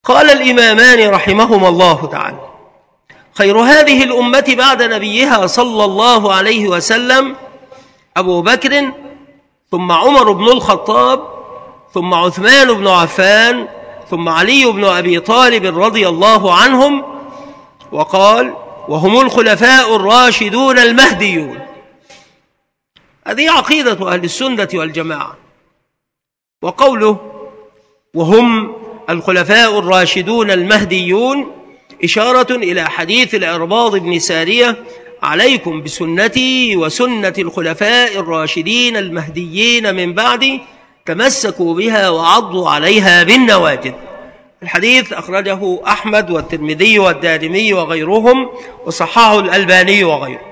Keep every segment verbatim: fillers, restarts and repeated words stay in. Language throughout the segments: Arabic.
قال الإمامان رحمهما الله تعالى: خير هذه الأمة بعد نبيها صلى الله عليه وسلم أبو بكر، ثم عمر بن الخطاب، ثم عثمان بن عفان، ثم علي بن أبي طالب رضي الله عنهم. وقال: وهم الخلفاء الراشدون المهديون. هذه عقيدة أهل السنة والجماعة. وقوله وهم الخلفاء الراشدون المهديون إشارة إلى حديث العرباض بن سارية: عليكم بسنتي وسنة الخلفاء الراشدين المهديين من بعدي، تمسكوا بها وعضوا عليها بالنواجذ. الحديث أخرجه أحمد والترمذي والدارمي وغيرهم، وصححه الألباني وغيره.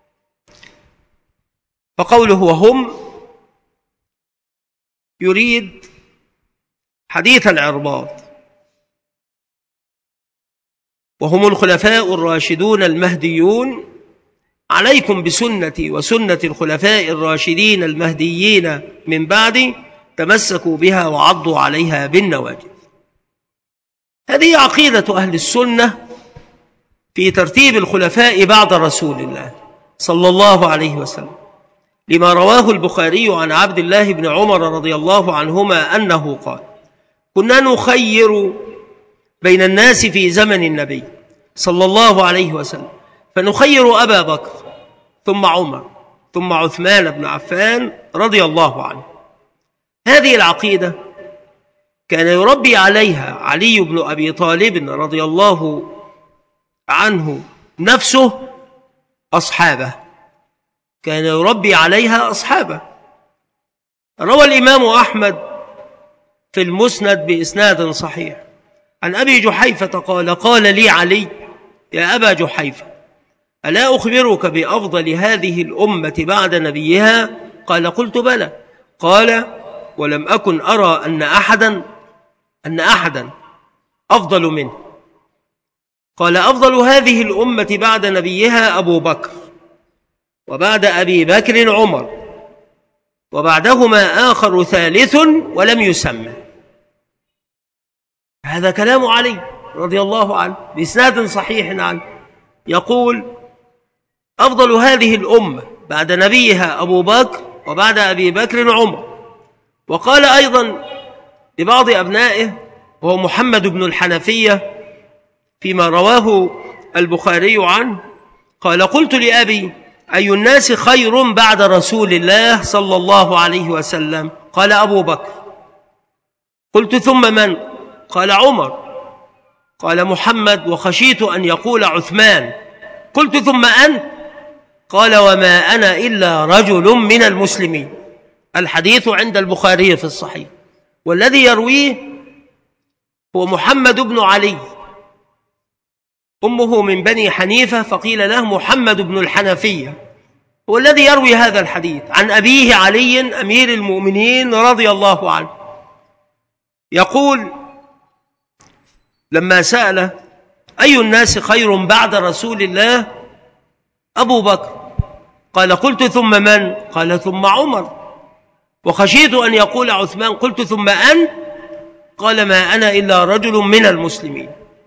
فقوله وهم يريد حديث العرباض: وهم الخلفاء الراشدون المهديون، عليكم بسنتي وسنة الخلفاء الراشدين المهديين من بعدي، تمسكوا بها وعضوا عليها بالنواجذ. هذه عقيدة أهل السنة في ترتيب الخلفاء بعد رسول الله صلى الله عليه وسلم، لما رواه البخاري عن عبد الله بن عمر رضي الله عنهما أنه قال: كنا نخير بين الناس في زمن النبي صلى الله عليه وسلم، فنخير أبا بكر ثم عمر ثم عثمان بن عفان رضي الله عنه. هذه العقيدة كان يربي عليها علي بن أبي طالب رضي الله عنه نفسه أصحابه، كان يربي عليها أصحابه. روى الإمام أحمد في المسند بإسناد صحيح عن أبي جحيفة قال: قال لي علي: يا أبا جحيفة، ألا أخبرك بأفضل هذه الأمة بعد نبيها؟ قال: قلت بلى. قال: ولم أكن أرى أن أحدا أن أحدا أفضل منه. قال: أفضل هذه الأمة بعد نبيها أبو بكر، وبعد أبي بكر عمر، وبعدهما آخر ثالث ولم يسمى. هذا كلام علي رضي الله عنه بإسناد صحيح عنه، يقول: أفضل هذه الأمة بعد نبيها أبو بكر، وبعد أبي بكر عمر. وقال أيضا لبعض أبنائه وهو محمد بن الحنفية فيما رواه البخاري عنه، قال: قلت لأبي: أي الناس خير بعد رسول الله صلى الله عليه وسلم؟ قال: أبو بكر. قلت: ثم من؟ قال: عمر. قال: محمد، وخشيت أن يقول عثمان. قلت: ثم أنت؟ قال: وما أنا إلا رجل من المسلمين. الحديث عند البخاري في الصحيح، والذي يرويه هو محمد بن علي، أمه من بني حنيفة، فقيل له محمد بن الحنفية، هو الذي يروي هذا الحديث عن أبيه علي أمير المؤمنين رضي الله عنه. يقول: لما سأل أي الناس خير بعد رسول الله؟ أبو بكر. قال: قلت: ثم من؟ قال: ثم عمر، وخشيت أن يقول عثمان. قلت: ثم أنت؟ قال: ما أنا إلا رجل من المسلمين.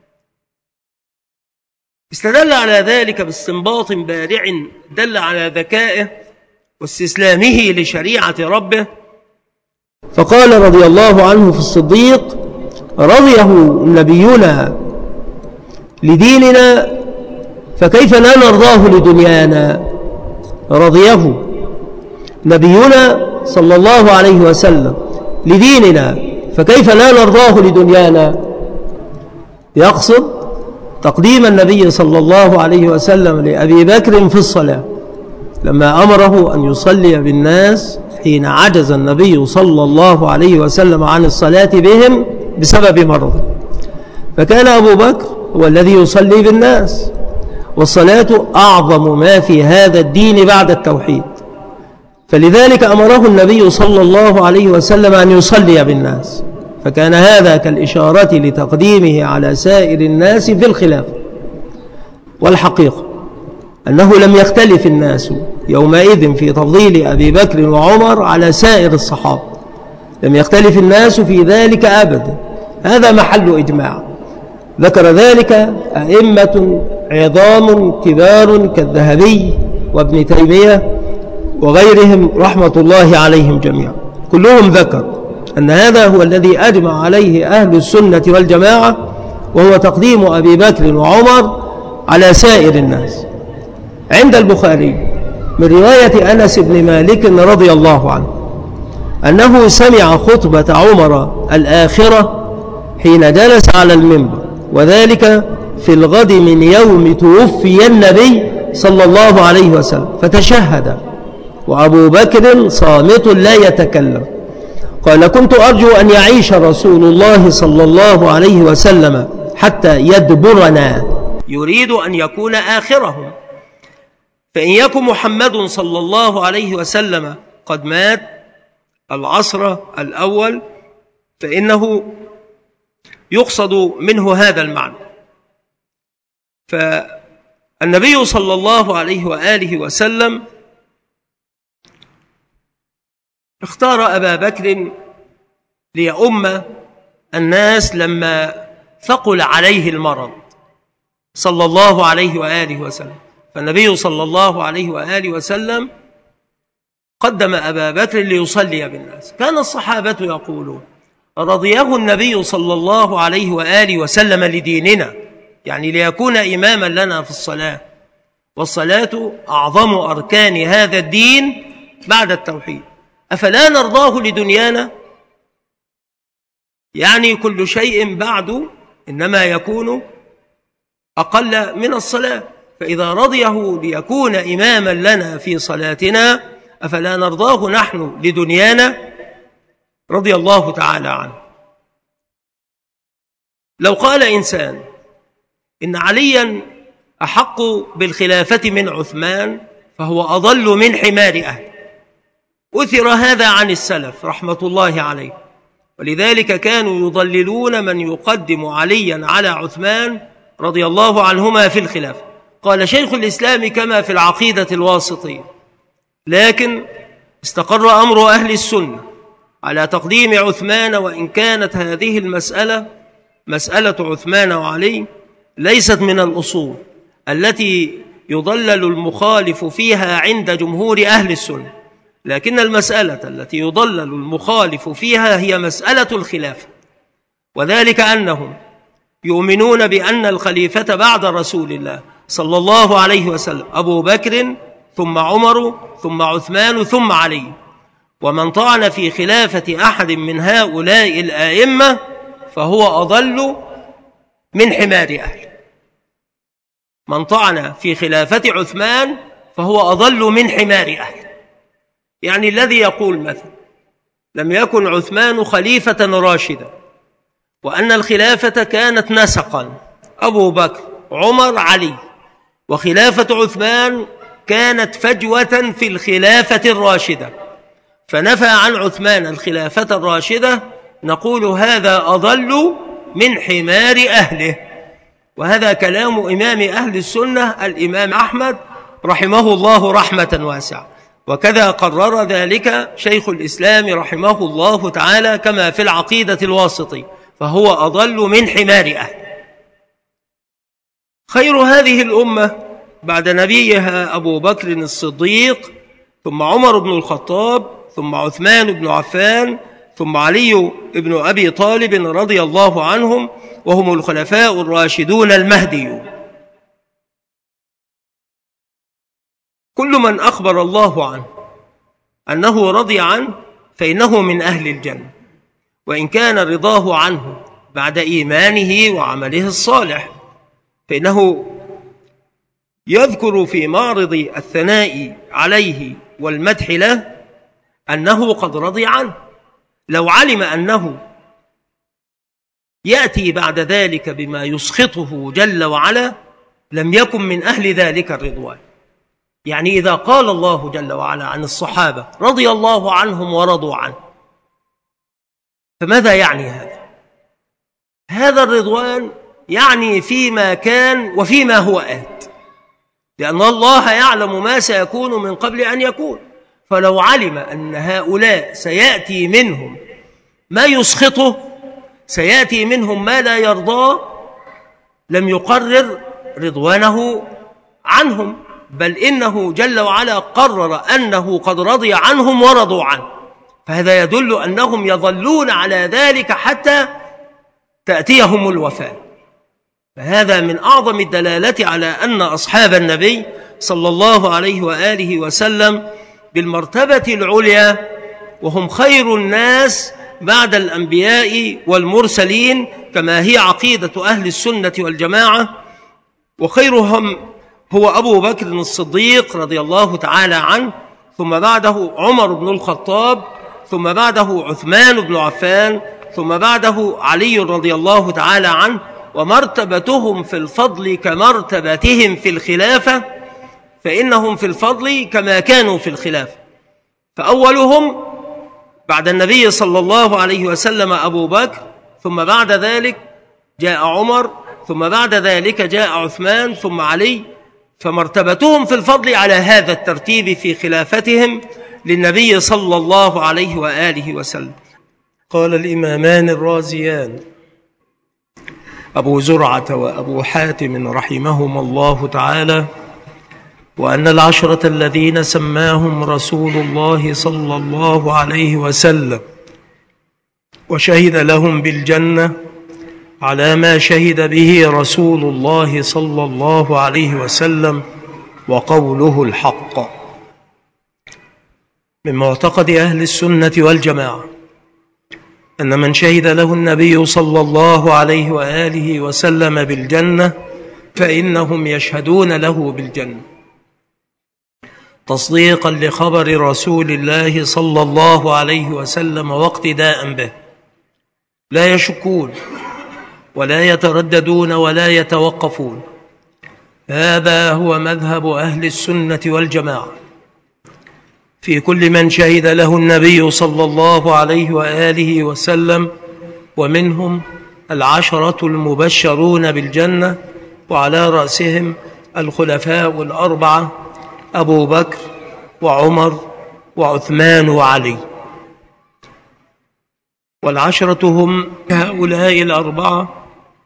استدل على ذلك باستنباط بارع دل على ذكائه واستسلامه لشريعة ربه، فقال رضي الله عنه في الصديق: رضيه نبينا لديننا فكيف لا نرضاه لدنيانا. رضيه نبينا صلى الله عليه وسلم لديننا فكيف لا نرضاه لدنيانا. يقصد تقديم النبي صلى الله عليه وسلم لأبي بكر في الصلاة لما أمره أن يصلي بالناس حين عجز النبي صلى الله عليه وسلم عن الصلاة بهم بسبب مرضه، فكان أبو بكر هو الذي يصلي بالناس، والصلاة أعظم ما في هذا الدين بعد التوحيد، فلذلك أمره النبي صلى الله عليه وسلم أن يصلي بالناس، فكان هذا كالإشارة لتقديمه على سائر الناس في الخلاف. والحقيقة أنه لم يختلف الناس يومئذ في تفضيل أبي بكر وعمر على سائر الصحابة، لم يختلف الناس في ذلك أبدا، هذا محل إجماع. ذكر ذلك أئمة عظام كبار كالذهبي وابن تيمية وغيرهم رحمة الله عليهم جميعا، كلهم ذكر أن هذا هو الذي أجمع عليه أهل السنة والجماعة، وهو تقديم أبي بكر وعمر على سائر الناس. عند البخاري من رواية أنس بن مالك رضي الله عنه أنه سمع خطبة عمر الآخرة حين جلس على المنبر، وذلك في الغد من يوم توفي النبي صلى الله عليه وسلم، فتشهد وأبو بكر صامت لا يتكلم. قال: كنت أرجو أن يعيش رسول الله صلى الله عليه وسلم حتى يدبرنا، يريد أن يكون آخرهم، فإن يكن محمد صلى الله عليه وسلم قد مات العصر الأول فإنه يقصد منه هذا المعنى. فالنبي صلى الله عليه وآله وسلم اختار أبا بكر ليؤم الناس لما ثقل عليه المرض صلى الله عليه وآله وسلم، فالنبي صلى الله عليه وآله وسلم قدم أبا بكر ليصلي بالناس. كان الصحابة يقولون: رضيه النبي صلى الله عليه وآله وسلم لديننا، يعني ليكون إماما لنا في الصلاة، والصلاة أعظم أركان هذا الدين بعد التوحيد، أفلا نرضاه لدنيانا؟ يعني كل شيء بعد إنما يكون أقل من الصلاة، فإذا رضيه ليكون إماما لنا في صلاتنا أفلا نرضاه نحن لدنيانا؟ رضي الله تعالى عنه. لو قال إنسان إن عليا أحق بالخلافة من عثمان فهو أضل من حمار أهله، أثر هذا عن السلف رحمة الله عليه، ولذلك كانوا يضللون من يقدم عليا على عثمان رضي الله عنهما في الخلافة. قال شيخ الإسلام كما في العقيدة الواسطية: لكن استقر أمر أهل السنة على تقديم عثمان، وإن كانت هذه المسألة مسألة عثمان وعلي ليست من الأصول التي يضلل المخالف فيها عند جمهور أهل السنة، لكن المسألة التي يضلل المخالف فيها هي مسألة الخلافة، وذلك أنهم يؤمنون بأن الخليفة بعد رسول الله صلى الله عليه وسلم أبو بكر ثم عمر ثم عثمان ثم علي، ومن طعن في خلافة أحد من هؤلاء الآئمة فهو أضل من حمار أهله. من طعن في خلافة عثمان فهو أضل من حمار أهله، يعني الذي يقول مثلا لم يكن عثمان خليفة راشدا وأن الخلافة كانت نسقا أبو بكر عمر علي، وخلافة عثمان كانت فجوة في الخلافة الراشدة، فنفى عن عثمان الخلافة الراشدة، نقول هذا أضل من حمار أهله. وهذا كلام إمام أهل السنة الإمام أحمد رحمه الله رحمة واسعة، وكذا قرر ذلك شيخ الإسلام رحمه الله تعالى كما في العقيدة الواسطي، فهو أضل من حمار أهله. خير هذه الأمة بعد نبيها أبو بكر الصديق، ثم عمر بن الخطاب، ثم عثمان بن عفان، ثم علي بن أبي طالب رضي الله عنهم، وهم الخلفاء الراشدون المهديون. كل من أخبر الله عنه أنه رضي عنه فإنه من أهل الجنة، وإن كان رضاه عنه بعد إيمانه وعمله الصالح، فإنه يذكر في معرض الثناء عليه والمدح له أنه قد رضي عنه. لو علم أنه يأتي بعد ذلك بما يسخطه جل وعلا لم يكن من أهل ذلك الرضوان. يعني إذا قال الله جل وعلا عن الصحابة رضي الله عنهم ورضوا عنه، فماذا يعني هذا؟ هذا الرضوان يعني فيما كان وفيما هو آت، لأن الله يعلم ما سيكون من قبل أن يكون، فلو علم أن هؤلاء سيأتي منهم ما يسخطه، سيأتي منهم ما لا يرضاه، لم يقرر رضوانه عنهم، بل إنه جل وعلا قرر أنه قد رضي عنهم ورضوا عنه، فهذا يدل أنهم يظلون على ذلك حتى تأتيهم الوفاة. فهذا من أعظم الدلالة على أن أصحاب النبي صلى الله عليه وآله وسلم بالمرتبة العليا، وهم خير الناس بعد الأنبياء والمرسلين كما هي عقيدة أهل السنة والجماعة، وخيرهم هو أبو بكر الصديق رضي الله تعالى عنه، ثم بعده عمر بن الخطاب، ثم بعده عثمان بن عفان، ثم بعده علي رضي الله تعالى عنه. ومرتبتهم في الفضل كمرتبتهم في الخلافة، فإنهم في الفضل كما كانوا في الخلافة. فأولهم بعد النبي صلى الله عليه وسلم أبو بكر، ثم بعد ذلك جاء عمر، ثم بعد ذلك جاء عثمان، ثم علي. فمرتبتهم في الفضل على هذا الترتيب في خلافتهم للنبي صلى الله عليه وآله وسلم. قال الإمامان الرازيان أبو زرعة وأبو حاتم رحمهما الله تعالى: وأن العشرة الذين سماهم رسول الله صلى الله عليه وسلم وشهد لهم بالجنة على ما شهد به رسول الله صلى الله عليه وسلم وقوله الحق. من معتقد أهل السنة والجماعة أن من شهد له النبي صلى الله عليه وآله وسلم بالجنة فإنهم يشهدون له بالجنة تصديقا لخبر رسول الله صلى الله عليه وسلم واقتداء به، لا يشكون ولا يترددون ولا يتوقفون. هذا هو مذهب أهل السنة والجماعة في كل من شهد له النبي صلى الله عليه وآله وسلم، ومنهم العشرة المبشرون بالجنة، وعلى رأسهم الخلفاء الأربعة أبو بكر وعمر وعثمان وعلي. والعشرة هم هؤلاء الأربعة: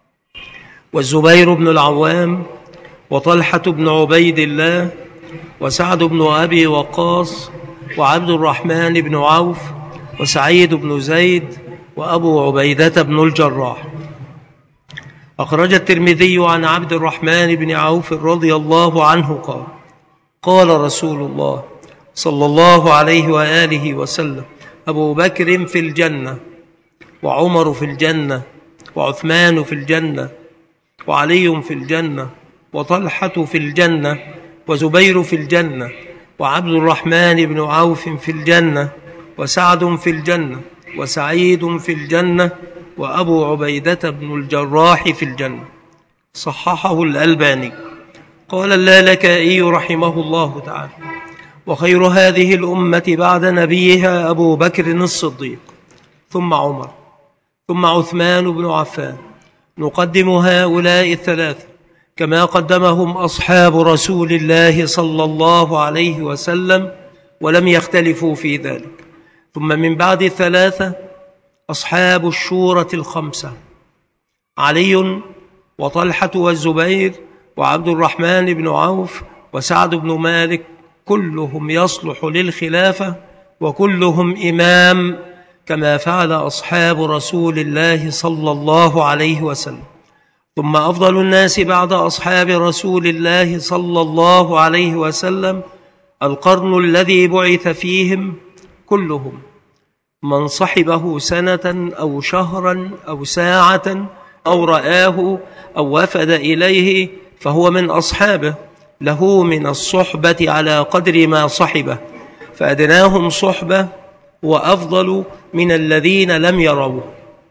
والزبير بن العوام، وطلحة بن عبيد الله، وسعد بن أبي وقاص، وعبد الرحمن بن عوف، وسعيد بن زيد، وأبو عبيدة بن الجراح. أخرج الترمذي عن عبد الرحمن بن عوف رضي الله عنه قال: قال رسول الله صلى الله عليه وآله وسلم: أبو بكر في الجنة، وعمر في الجنة، وعثمان في الجنة، وعلي في الجنة، وطلحة في الجنة، وزبير في الجنة، وعبد الرحمن بن عوف في الجنة، وسعد في الجنة، وسعيد في الجنة، وأبو عبيدة بن الجراح في الجنة. صححه الألباني. قال اللالكائي رحمه الله تعالى: وخير هذه الأمة بعد نبيها أبو بكر الصديق، ثم عمر، ثم عثمان بن عفان. نقدم هؤلاء الثلاثة كما قدمهم أصحاب رسول الله صلى الله عليه وسلم، ولم يختلفوا في ذلك. ثم من بعد الثلاثة أصحاب الشورة الخمسة: علي، وطلحة، والزبير، وعبد الرحمن بن عوف، وسعد بن مالك، كلهم يصلح للخلافة، وكلهم إمام كما فعل أصحاب رسول الله صلى الله عليه وسلم. ثم أفضل الناس بعد أصحاب رسول الله صلى الله عليه وسلم القرن الذي بعث فيهم كلهم، من صحبه سنة أو شهرا أو ساعة أو رآه أو وفد إليه فهو من أصحابه، له من الصحبة على قدر ما صحبه، فأدناهم صحبة وأفضل من الذين لم يروه.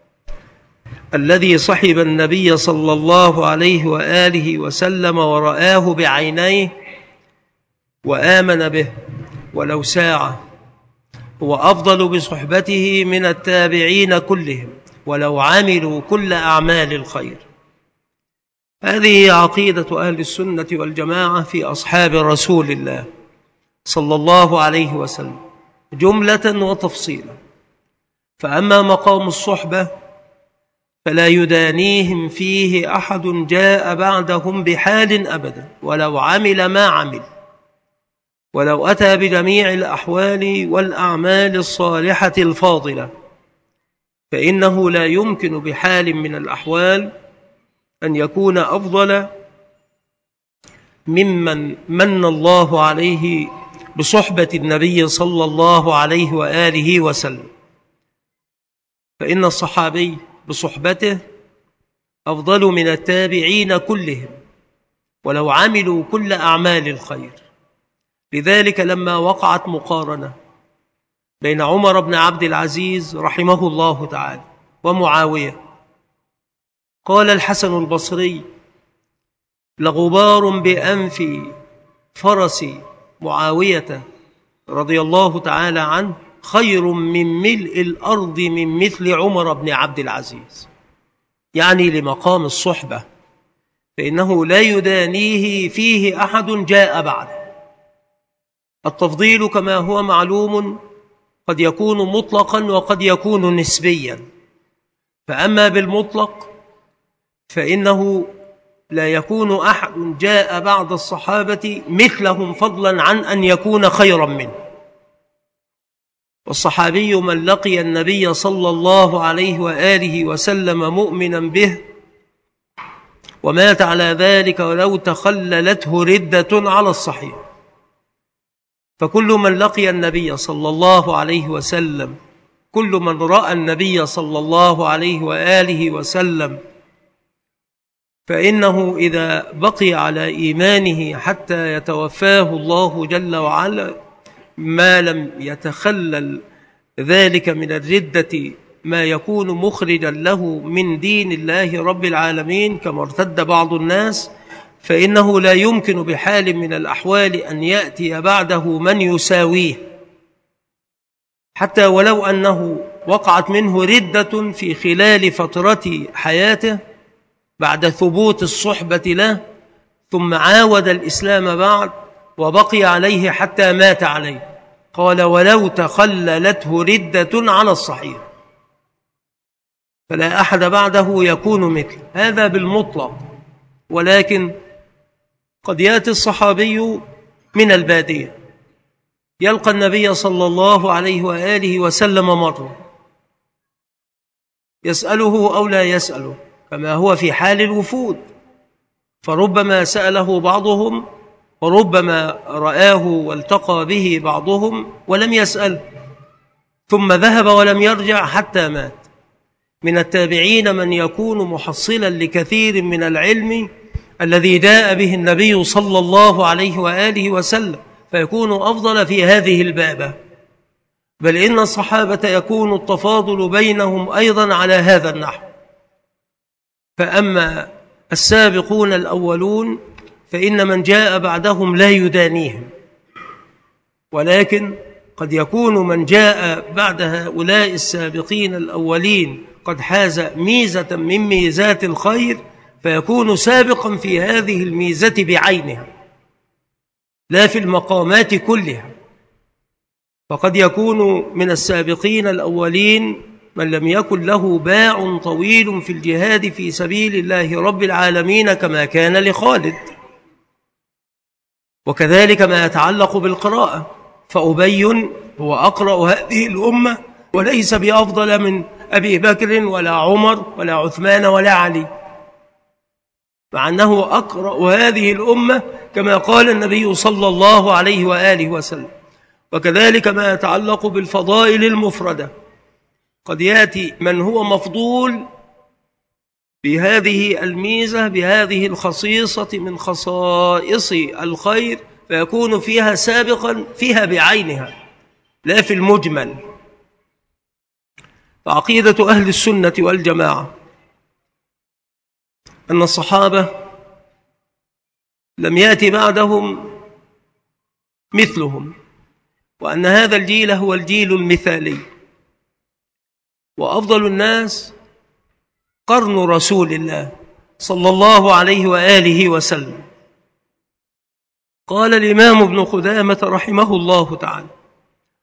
الذي صحب النبي صلى الله عليه وآله وسلم ورآه بعينيه وآمن به ولو ساعة هو أفضل بصحبته من التابعين كلهم ولو عملوا كل أعمال الخير. هذه عقيدة أهل السنة والجماعة في أصحاب رسول الله صلى الله عليه وسلم جملة وتفصيلا. فأما مقام الصحبة فلا يدانيهم فيه أحد جاء بعدهم بحال أبدا ولو عمل ما عمل، ولو أتى بجميع الأحوال والأعمال الصالحة الفاضلة، فإنه لا يمكن بحال من الأحوال أن يكون أفضل ممن من الله عليه بصحبة النبي صلى الله عليه وآله وسلم. فإن الصحابي بصحبته أفضل من التابعين كلهم ولو عملوا كل أعمال الخير. لذلك لما وقعت مقارنة بين عمر بن عبد العزيز رحمه الله تعالى ومعاوية، قال الحسن البصري: لغبار بأنف فرس معاوية رضي الله تعالى عنه خير من ملء الأرض من مثل عمر بن عبد العزيز، يعني لمقام الصحبة، فإنه لا يدانيه فيه أحد جاء بعده. التفضيل كما هو معلوم قد يكون مطلقا وقد يكون نسبيا، فأما بالمطلق فإنه لا يكون أحد جاء بعد الصحابة مثلهم فضلا عن أن يكون خيرا منه. والصحابي من لقي النبي صلى الله عليه وآله وسلم مؤمنا به ومات على ذلك ولو تخللته ردة على الصحيح. فكل من لقي النبي صلى الله عليه وسلم، كل من رأى النبي صلى الله عليه وآله وسلم، فإنه إذا بقي على إيمانه حتى يتوفاه الله جل وعلا ما لم يتخلل ذلك من الردة ما يكون مخرجا له من دين الله رب العالمين كما ارتد بعض الناس، فإنه لا يمكن بحال من الأحوال أن يأتي بعده من يساويه، حتى ولو أنه وقعت منه ردة في خلال فترة حياته بعد ثبوت الصحبة له، ثم عاود الإسلام بعد وبقي عليه حتى مات عليه. قال: ولو تخللته ردة على الصحيح، فلا أحد بعده يكون مثله. هذا بالمطلق. ولكن قد يأتي الصحابي من البادية يلقى النبي صلى الله عليه وآله وسلم مرة، يسأله أو لا يسأله كما هو في حال الوفود، فربما سأله بعضهم وربما رآه والتقى به بعضهم ولم يسأل، ثم ذهب ولم يرجع حتى مات. من التابعين من يكون محصلا لكثير من العلم الذي جاء به النبي صلى الله عليه وآله وسلم، فيكون أفضل في هذه البابة. بل إن الصحابة يكون التفاضل بينهم أيضا على هذا النحو. فأما السابقون الأولون فإن من جاء بعدهم لا يدانيهم، ولكن قد يكون من جاء بعد هؤلاء السابقين الأولين قد حاز ميزة من ميزات الخير، فيكون سابقا في هذه الميزة بعينها لا في المقامات كلها. فقد يكون من السابقين الأولين من لم يكن له باع طويل في الجهاد في سبيل الله رب العالمين كما كان لخالد. وكذلك ما يتعلق بالقراءة، فأبي هو أقرأ هذه الأمة وليس بأفضل من أبي بكر ولا عمر ولا عثمان ولا علي، مع أنه أقرأ هذه الأمة كما قال النبي صلى الله عليه وآله وسلم. وكذلك ما يتعلق بالفضائل المفردة، قد يأتي من هو مفضول بهذه الميزة بهذه الخصيصة من خصائص الخير، فيكون فيها سابقا فيها بعينها لا في المجمل. فعقيدة أهل السنة والجماعة أن الصحابة لم يأتي بعدهم مثلهم، وأن هذا الجيل هو الجيل المثالي، وأفضل الناس قرن رسول الله صلى الله عليه وآله وسلم. قال الإمام ابن قدامة رحمه الله تعالى: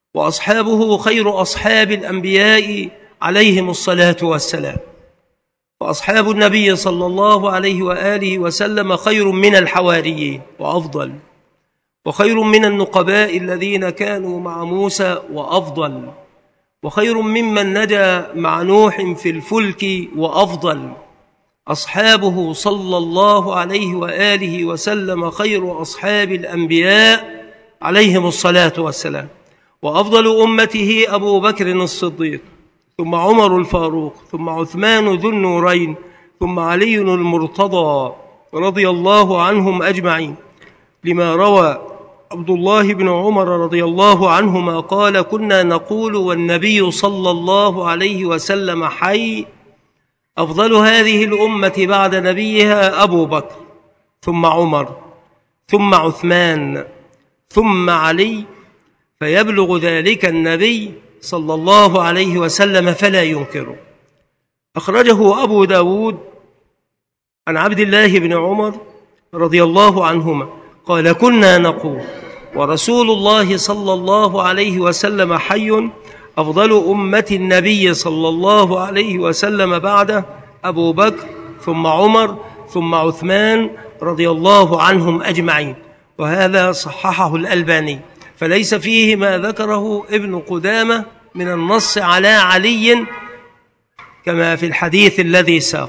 وأصحابه خير أصحاب الأنبياء عليهم الصلاة والسلام. وأصحاب النبي صلى الله عليه وآله وسلم خير من الحواريين وأفضل، وخير من النقباء الذين كانوا مع موسى وأفضل، وخير ممن نجا مع نوح في الفلك وأفضل. أصحابه صلى الله عليه وآله وسلم خير أصحاب الأنبياء عليهم الصلاة والسلام. وأفضل أمته أبو بكر الصديق، ثم عمر الفاروق، ثم عثمان ذو النورين، ثم علي المرتضى رضي الله عنهم أجمعين، لما روى عبد الله بن عمر رضي الله عنهما قال: كنا نقول والنبي صلى الله عليه وسلم حي: أفضل هذه الأمة بعد نبيها أبو بكر، ثم عمر، ثم عثمان، ثم علي، فيبلغ ذلك النبي صلى الله عليه وسلم فلا ينكره. أخرجه أبو داود عن عبد الله بن عمر رضي الله عنهما قال: كنا نقول ورسول الله صلى الله عليه وسلم حي: أفضل أمة النبي صلى الله عليه وسلم بعده أبو بكر، ثم عمر، ثم عثمان رضي الله عنهم أجمعين. وهذا صححه الألباني، فليس فيه ما ذكره ابن قدامة من النص على علي كما في الحديث الذي ساق.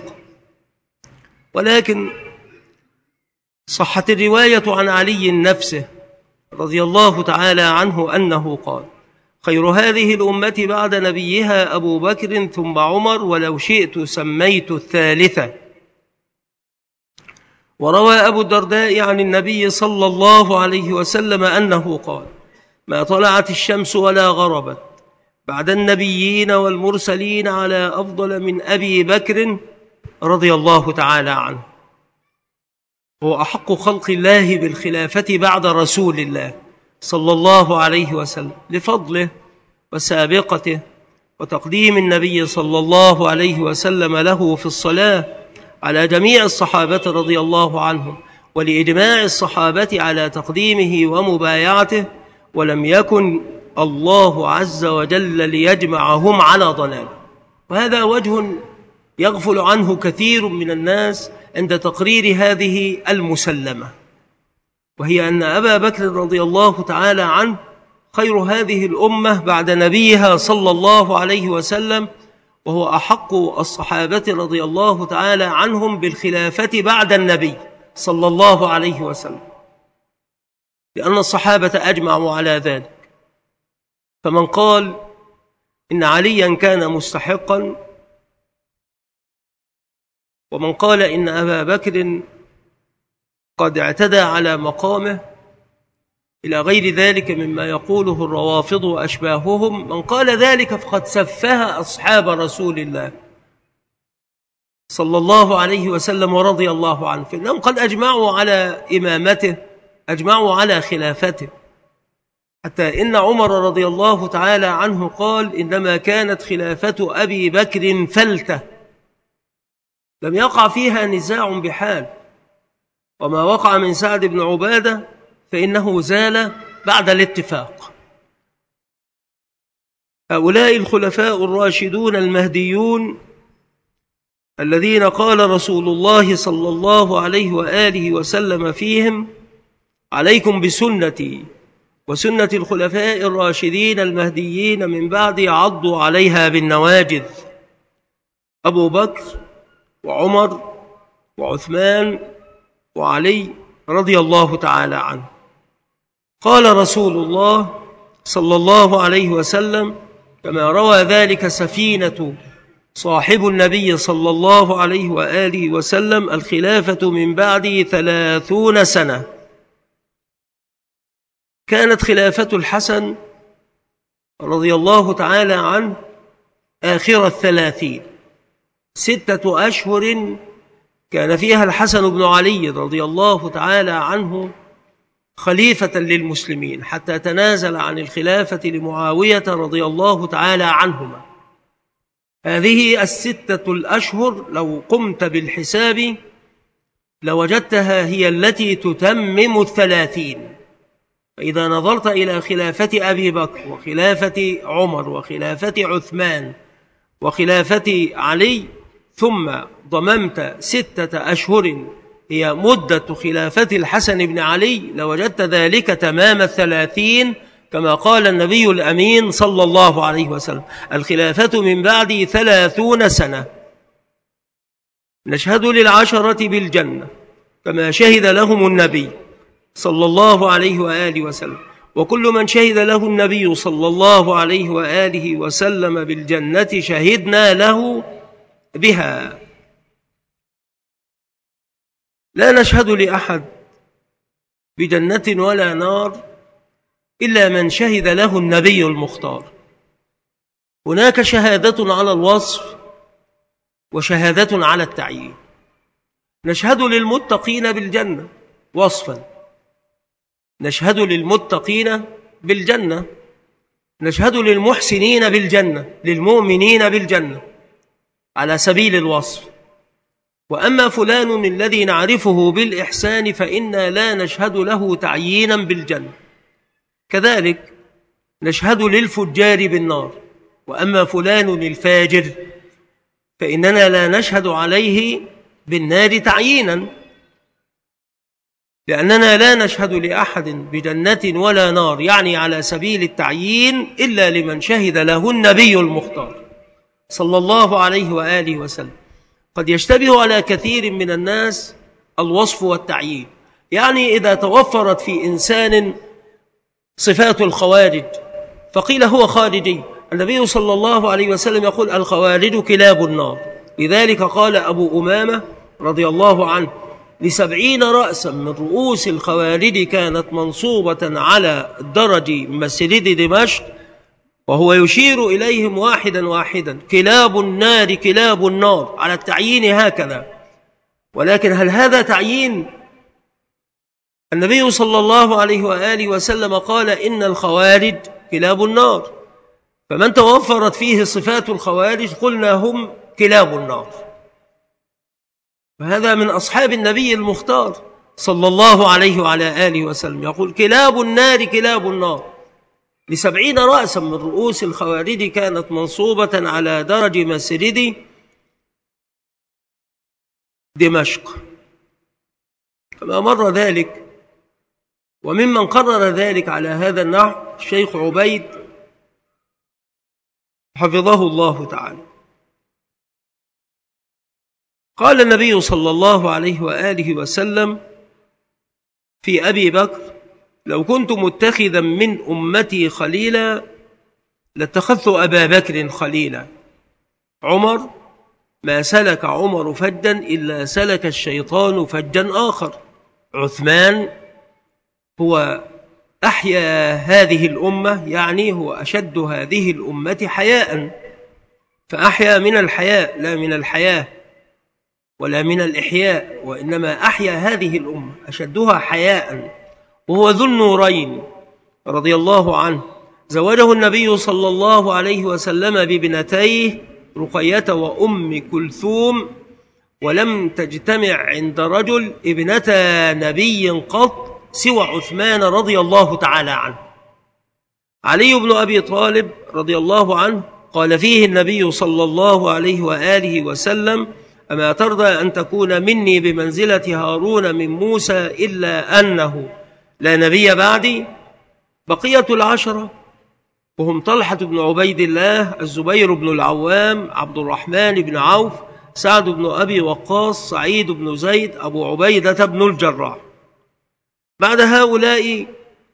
ولكن صحت الرواية عن علي نفسه رضي الله تعالى عنه أنه قال: خير هذه الأمة بعد نبيها أبو بكر، ثم عمر، ولو شئت سميت الثالثة. وروى أبو الدرداء عن النبي صلى الله عليه وسلم أنه قال: ما طلعت الشمس ولا غربت بعد النبيين والمرسلين على أفضل من أبي بكر رضي الله تعالى عنه. هو أحق خلق الله بالخلافة بعد رسول الله صلى الله عليه وسلم، لفضله وسابقته وتقديم النبي صلى الله عليه وسلم له في الصلاة على جميع الصحابة رضي الله عنهم، ولإجماع الصحابة على تقديمه ومبايعته، ولم يكن الله عز وجل ليجمعهم على ضلال. وهذا وجه يغفل عنه كثير من الناس عند تقرير هذه المسلمة، وهي أن أبا بكر رضي الله تعالى عنه خير هذه الأمة بعد نبيها صلى الله عليه وسلم، وهو أحق الصحابة رضي الله تعالى عنهم بالخلافة بعد النبي صلى الله عليه وسلم، لأن الصحابة أجمعوا على ذلك. فمن قال إن عليا كان مستحقا، ومن قال إن أبا بكر قد اعتدى على مقامه، إلى غير ذلك مما يقوله الروافض وأشباههم، من قال ذلك فقد سفه أصحاب رسول الله صلى الله عليه وسلم ورضي الله عنه، فإنهم قد أجمعوا على إمامته، أجمعوا على خلافته، حتى إن عمر رضي الله تعالى عنه قال: إنما كانت خلافة أبي بكر فلتة لم يقع فيها نزاع بحال، وما وقع من سعد بن عبادة فإنه زال بعد الاتفاق. هؤلاء الخلفاء الراشدون المهديون الذين قال رسول الله صلى الله عليه وآله وسلم فيهم: عليكم بسنتي وسنة الخلفاء الراشدين المهديين من بعدي عضوا عليها بالنواجذ. أبو بكر وعمر وعثمان وعلي رضي الله تعالى عنه. قال رسول الله صلى الله عليه وسلم كما روى ذلك سفينة صاحب النبي صلى الله عليه وآله وسلم: الخلافة من بعدي ثلاثون سنة. كانت خلافة الحسن رضي الله تعالى عنه آخر الثلاثين، ستة أشهر كان فيها الحسن بن علي رضي الله تعالى عنه خليفة للمسلمين، حتى تنازل عن الخلافة لمعاوية رضي الله تعالى عنهما. هذه الستة الأشهر لو قمت بالحساب لوجدتها هي التي تتمم الثلاثين. فإذا نظرت إلى خلافة أبي بكر وخلافة عمر وخلافة عثمان وخلافة علي ثم ضممت ستة أشهر هي مدة خلافة الحسن بن علي لوجدت ذلك تمام الثلاثين، كما قال النبي الأمين صلى الله عليه وسلم: الخلافة من بعدي ثلاثون سنة. نشهد للعشرة بالجنة كما شهد لهم النبي صلى الله عليه وآله وسلم، وكل من شهد له النبي صلى الله عليه وآله وسلم بالجنة شهدنا له بها. لا نشهد لأحد بجنة ولا نار إلا من شهد له النبي المختار. هناك شهادة على الوصف وشهادة على التعيين. نشهد للمتقين بالجنة وصفا، نشهد للمتقين بالجنة، نشهد للمحسنين بالجنة، للمؤمنين بالجنة على سبيل الوصف. وأما فلان الذي نعرفه بالإحسان فإنا لا نشهد له تعيينا بالجنة. كذلك نشهد للفجار بالنار، وأما فلان الفاجر فإننا لا نشهد عليه بالنار تعيينا، لأننا لا نشهد لأحد بجنة ولا نار يعني على سبيل التعيين إلا لمن شهد له النبي المختار صلى الله عليه وآله وسلم. قد يشتبه على كثير من الناس الوصف والتعيين، يعني إذا توفرت في إنسان صفات الخوارج فقيل هو خارجي. النبي صلى الله عليه وسلم يقول: الخوارج كلاب النار. لذلك قال أبو أمامة رضي الله عنه: لسبعين رأسا من رؤوس الخوارج كانت منصوبة على درج مسجد دمشق، وهو يشير إليهم واحدا واحدا: كلاب النار كلاب النار، على التعيين هكذا. ولكن هل هذا تعيين؟ النبي صلى الله عليه وآله وسلم قال: إن الخوارج كلاب النار، فمن توفرت فيه صفات الخوارج قلنا هم كلاب النار. فهذا من أصحاب النبي المختار صلى الله عليه وعلى آله وسلم، يقول: كلاب النار كلاب النار. لسبعين رأسا من رؤوس الخوارج كانت منصوبة على درج مسجد دمشق، كما مر ذلك. وممن قرر ذلك على هذا النحو الشيخ عبيد حفظه الله تعالى. قال النبي صلى الله عليه وآله وسلم في أبي بكر: لو كنت متخذا من أمتي خليلا لاتخذت أبا بكر خليلا. عمر: ما سلك عمر فجا إلا سلك الشيطان فجا آخر. عثمان: هو أحيا هذه الأمة، يعني هو أشد هذه الأمة حياء، فأحيا من الحياء لا من الحياة ولا من الإحياء، وإنما أحيا هذه الأمة أشدها حياء، وهو ذو النورين رضي الله عنه. زوجه النبي صلى الله عليه وسلم بابنتيه رقية وأم كلثوم، ولم تجتمع عند رجل ابنتا نبي قط سوى عثمان رضي الله تعالى عنه. علي بن أبي طالب رضي الله عنه قال فيه النبي صلى الله عليه وآله وسلم: أما ترضى أن تكون مني بمنزلة هارون من موسى إلا أنه لا نبي بعدي؟ بقية العشرة وهم طلحة بن عبيد الله، الزبير بن العوام، عبد الرحمن بن عوف، سعد بن أبي وقاص، سعيد بن زيد، أبو عبيدة بن الجراح. بعد هؤلاء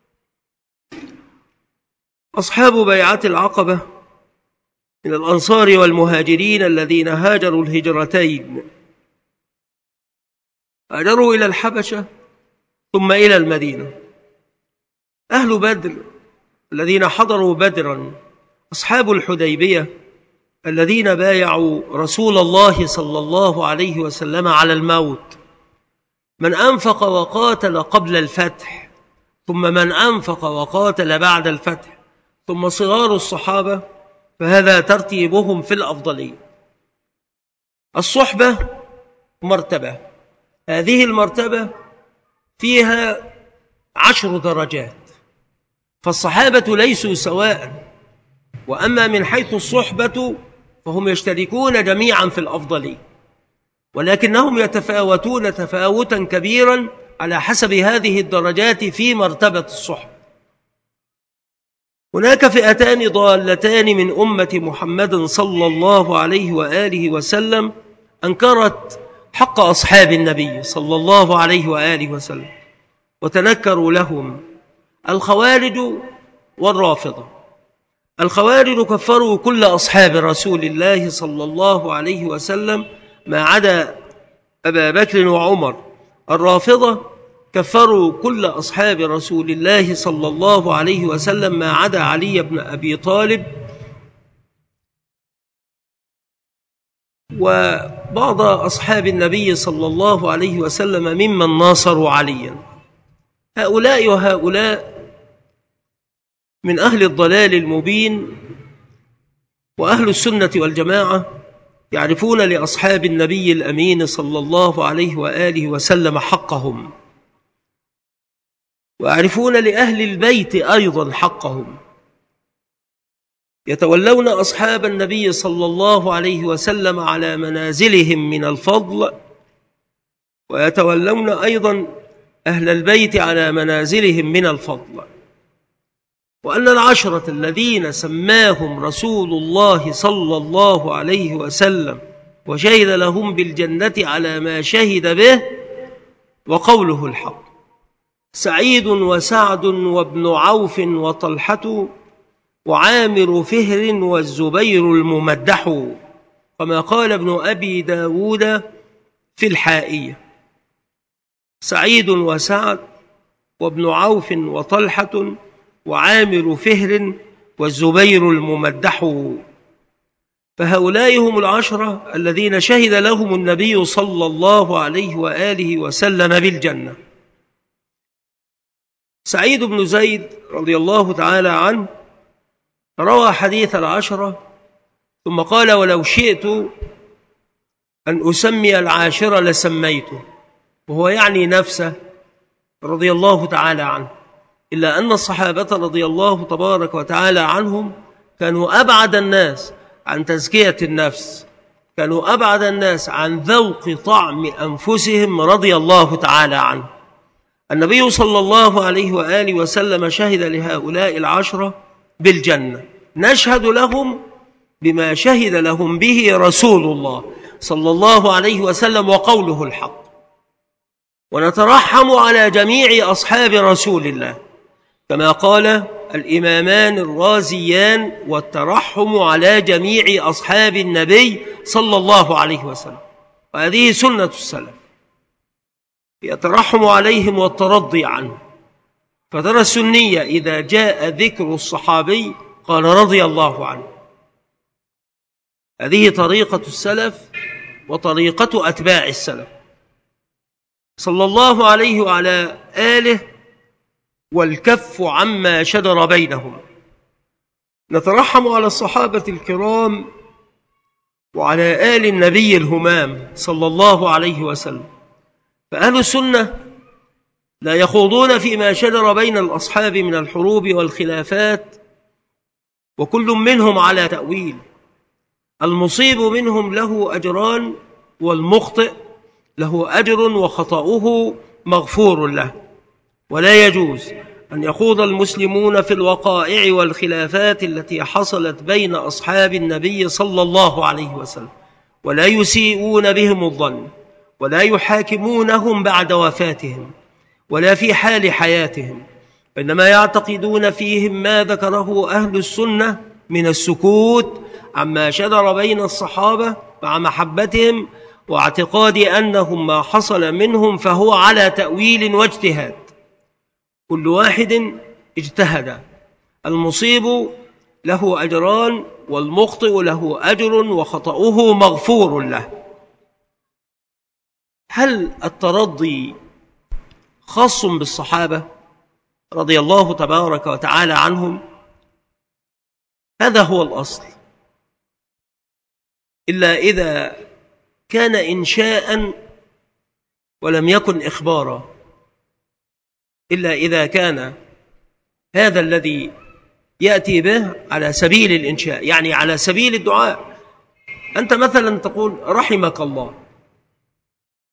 أصحاب بيعة العقبة من الأنصار والمهاجرين الذين هاجروا الهجرتين، هاجروا إلى الحبشة ثم إلى المدينة. أهل بدر الذين حضروا بدرا، أصحاب الحديبية الذين بايعوا رسول الله صلى الله عليه وسلم على الموت، من أنفق وقاتل قبل الفتح، ثم من أنفق وقاتل بعد الفتح، ثم صغار الصحابة، فهذا ترتيبهم في الأفضلية. الصحبة مرتبة، هذه المرتبة فيها عشر درجات، فالصحابة ليسوا سواء، وأما من حيث الصحبة فهم يشتركون جميعا في الأفضلية. ولكنهم يتفاوتون تفاوتا كبيرا على حسب هذه الدرجات في مرتبة الصحبة. هناك فئتان ضالتان من أمة محمد صلى الله عليه وآله وسلم أنكرت حق أصحاب النبي صلى الله عليه وآله وسلم وتنكروا لهم: الخوارج والرافضة. الخوارج كفروا كل أصحاب رسول الله صلى الله عليه وسلم ما عدا أبا بكر وعمر. الرافضة كفروا كل أصحاب رسول الله صلى الله عليه وسلم ما عدا علي بن أبي طالب وبعض أصحاب النبي صلى الله عليه وسلم ممن ناصروا عليا. هؤلاء وهؤلاء من أهل الضلال المبين، وأهل السنة والجماعة يعرفون لأصحاب النبي الأمين صلى الله عليه وآله وسلم حقهم، ويعرفون لأهل البيت أيضا حقهم. يتولون أصحاب النبي صلى الله عليه وسلم على منازلهم من الفضل، ويتولون أيضا أهل البيت على منازلهم من الفضل. وأن العشرة الذين سماهم رسول الله صلى الله عليه وسلم وشهد لهم بالجنة على ما شهد به وقوله الحق: سعيد وسعد وابن عوف وطلحة وعامر فهر والزبير الممدح، كما قال ابن أبي داود في الحائية: سعيد وسعد وابن عوف وطلحة وعامر فهر والزبير الممدح. فهؤلاء هم العشرة الذين شهد لهم النبي صلى الله عليه وآله وسلم بالجنة. سعيد بن زيد رضي الله تعالى عنه روى حديث العشرة ثم قال: ولو شئت أن أسمي العاشرة لسميته، وهو يعني نفسه رضي الله تعالى عنه، إلا أن الصحابة رضي الله تبارك وتعالى عنهم كانوا أبعد الناس عن تزكية النفس، كانوا أبعد الناس عن ذوق طعم أنفسهم رضي الله تعالى عنه. النبي صلى الله عليه وآله وسلم شهد لهؤلاء العشرة بالجنة، نشهد لهم بما شهد لهم به رسول الله صلى الله عليه وسلم وقوله الحق، ونترحم على جميع أصحاب رسول الله كما قال الإمامان الرازيان: والترحم على جميع أصحاب النبي صلى الله عليه وسلم. وهذه سنة السلف، يترحم عليهم والترضي عنهم. فترى السنية إذا جاء ذكر الصحابي قال رضي الله عنه. هذه طريقة السلف وطريقة أتباع السلف صلى الله عليه وعلى آله، والكف عما شجر بينهم. نترحم على الصحابة الكرام وعلى آل النبي الهمام صلى الله عليه وسلم. فأهل السنة لا يخوضون فيما شجر بين الأصحاب من الحروب والخلافات، وكل منهم على تأويل. المصيب منهم له أجران، والمخطئ له أجر وخطأه مغفور له. ولا يجوز أن يخوض المسلمون في الوقائع والخلافات التي حصلت بين أصحاب النبي صلى الله عليه وسلم، ولا يسيئون بهم الظن، ولا يحاكمونهم بعد وفاتهم ولا في حال حياتهم، إنما يعتقدون فيهم ما ذكره أهل السنة من السكوت عما شجر بين الصحابة مع محبتهم واعتقاد أنهم ما حصل منهم فهو على تأويل واجتهاد. كل واحد اجتهد، المصيب له أجران والمخطئ له أجر وخطأه مغفور له. هل الترضي خاص بالصحابة رضي الله تبارك وتعالى عنهم؟ هذا هو الأصل، إلا إذا كان إنشاء ولم يكن إخبارا، إلا إذا كان هذا الذي يأتي به على سبيل الإنشاء، يعني على سبيل الدعاء. أنت مثلا تقول رحمك الله،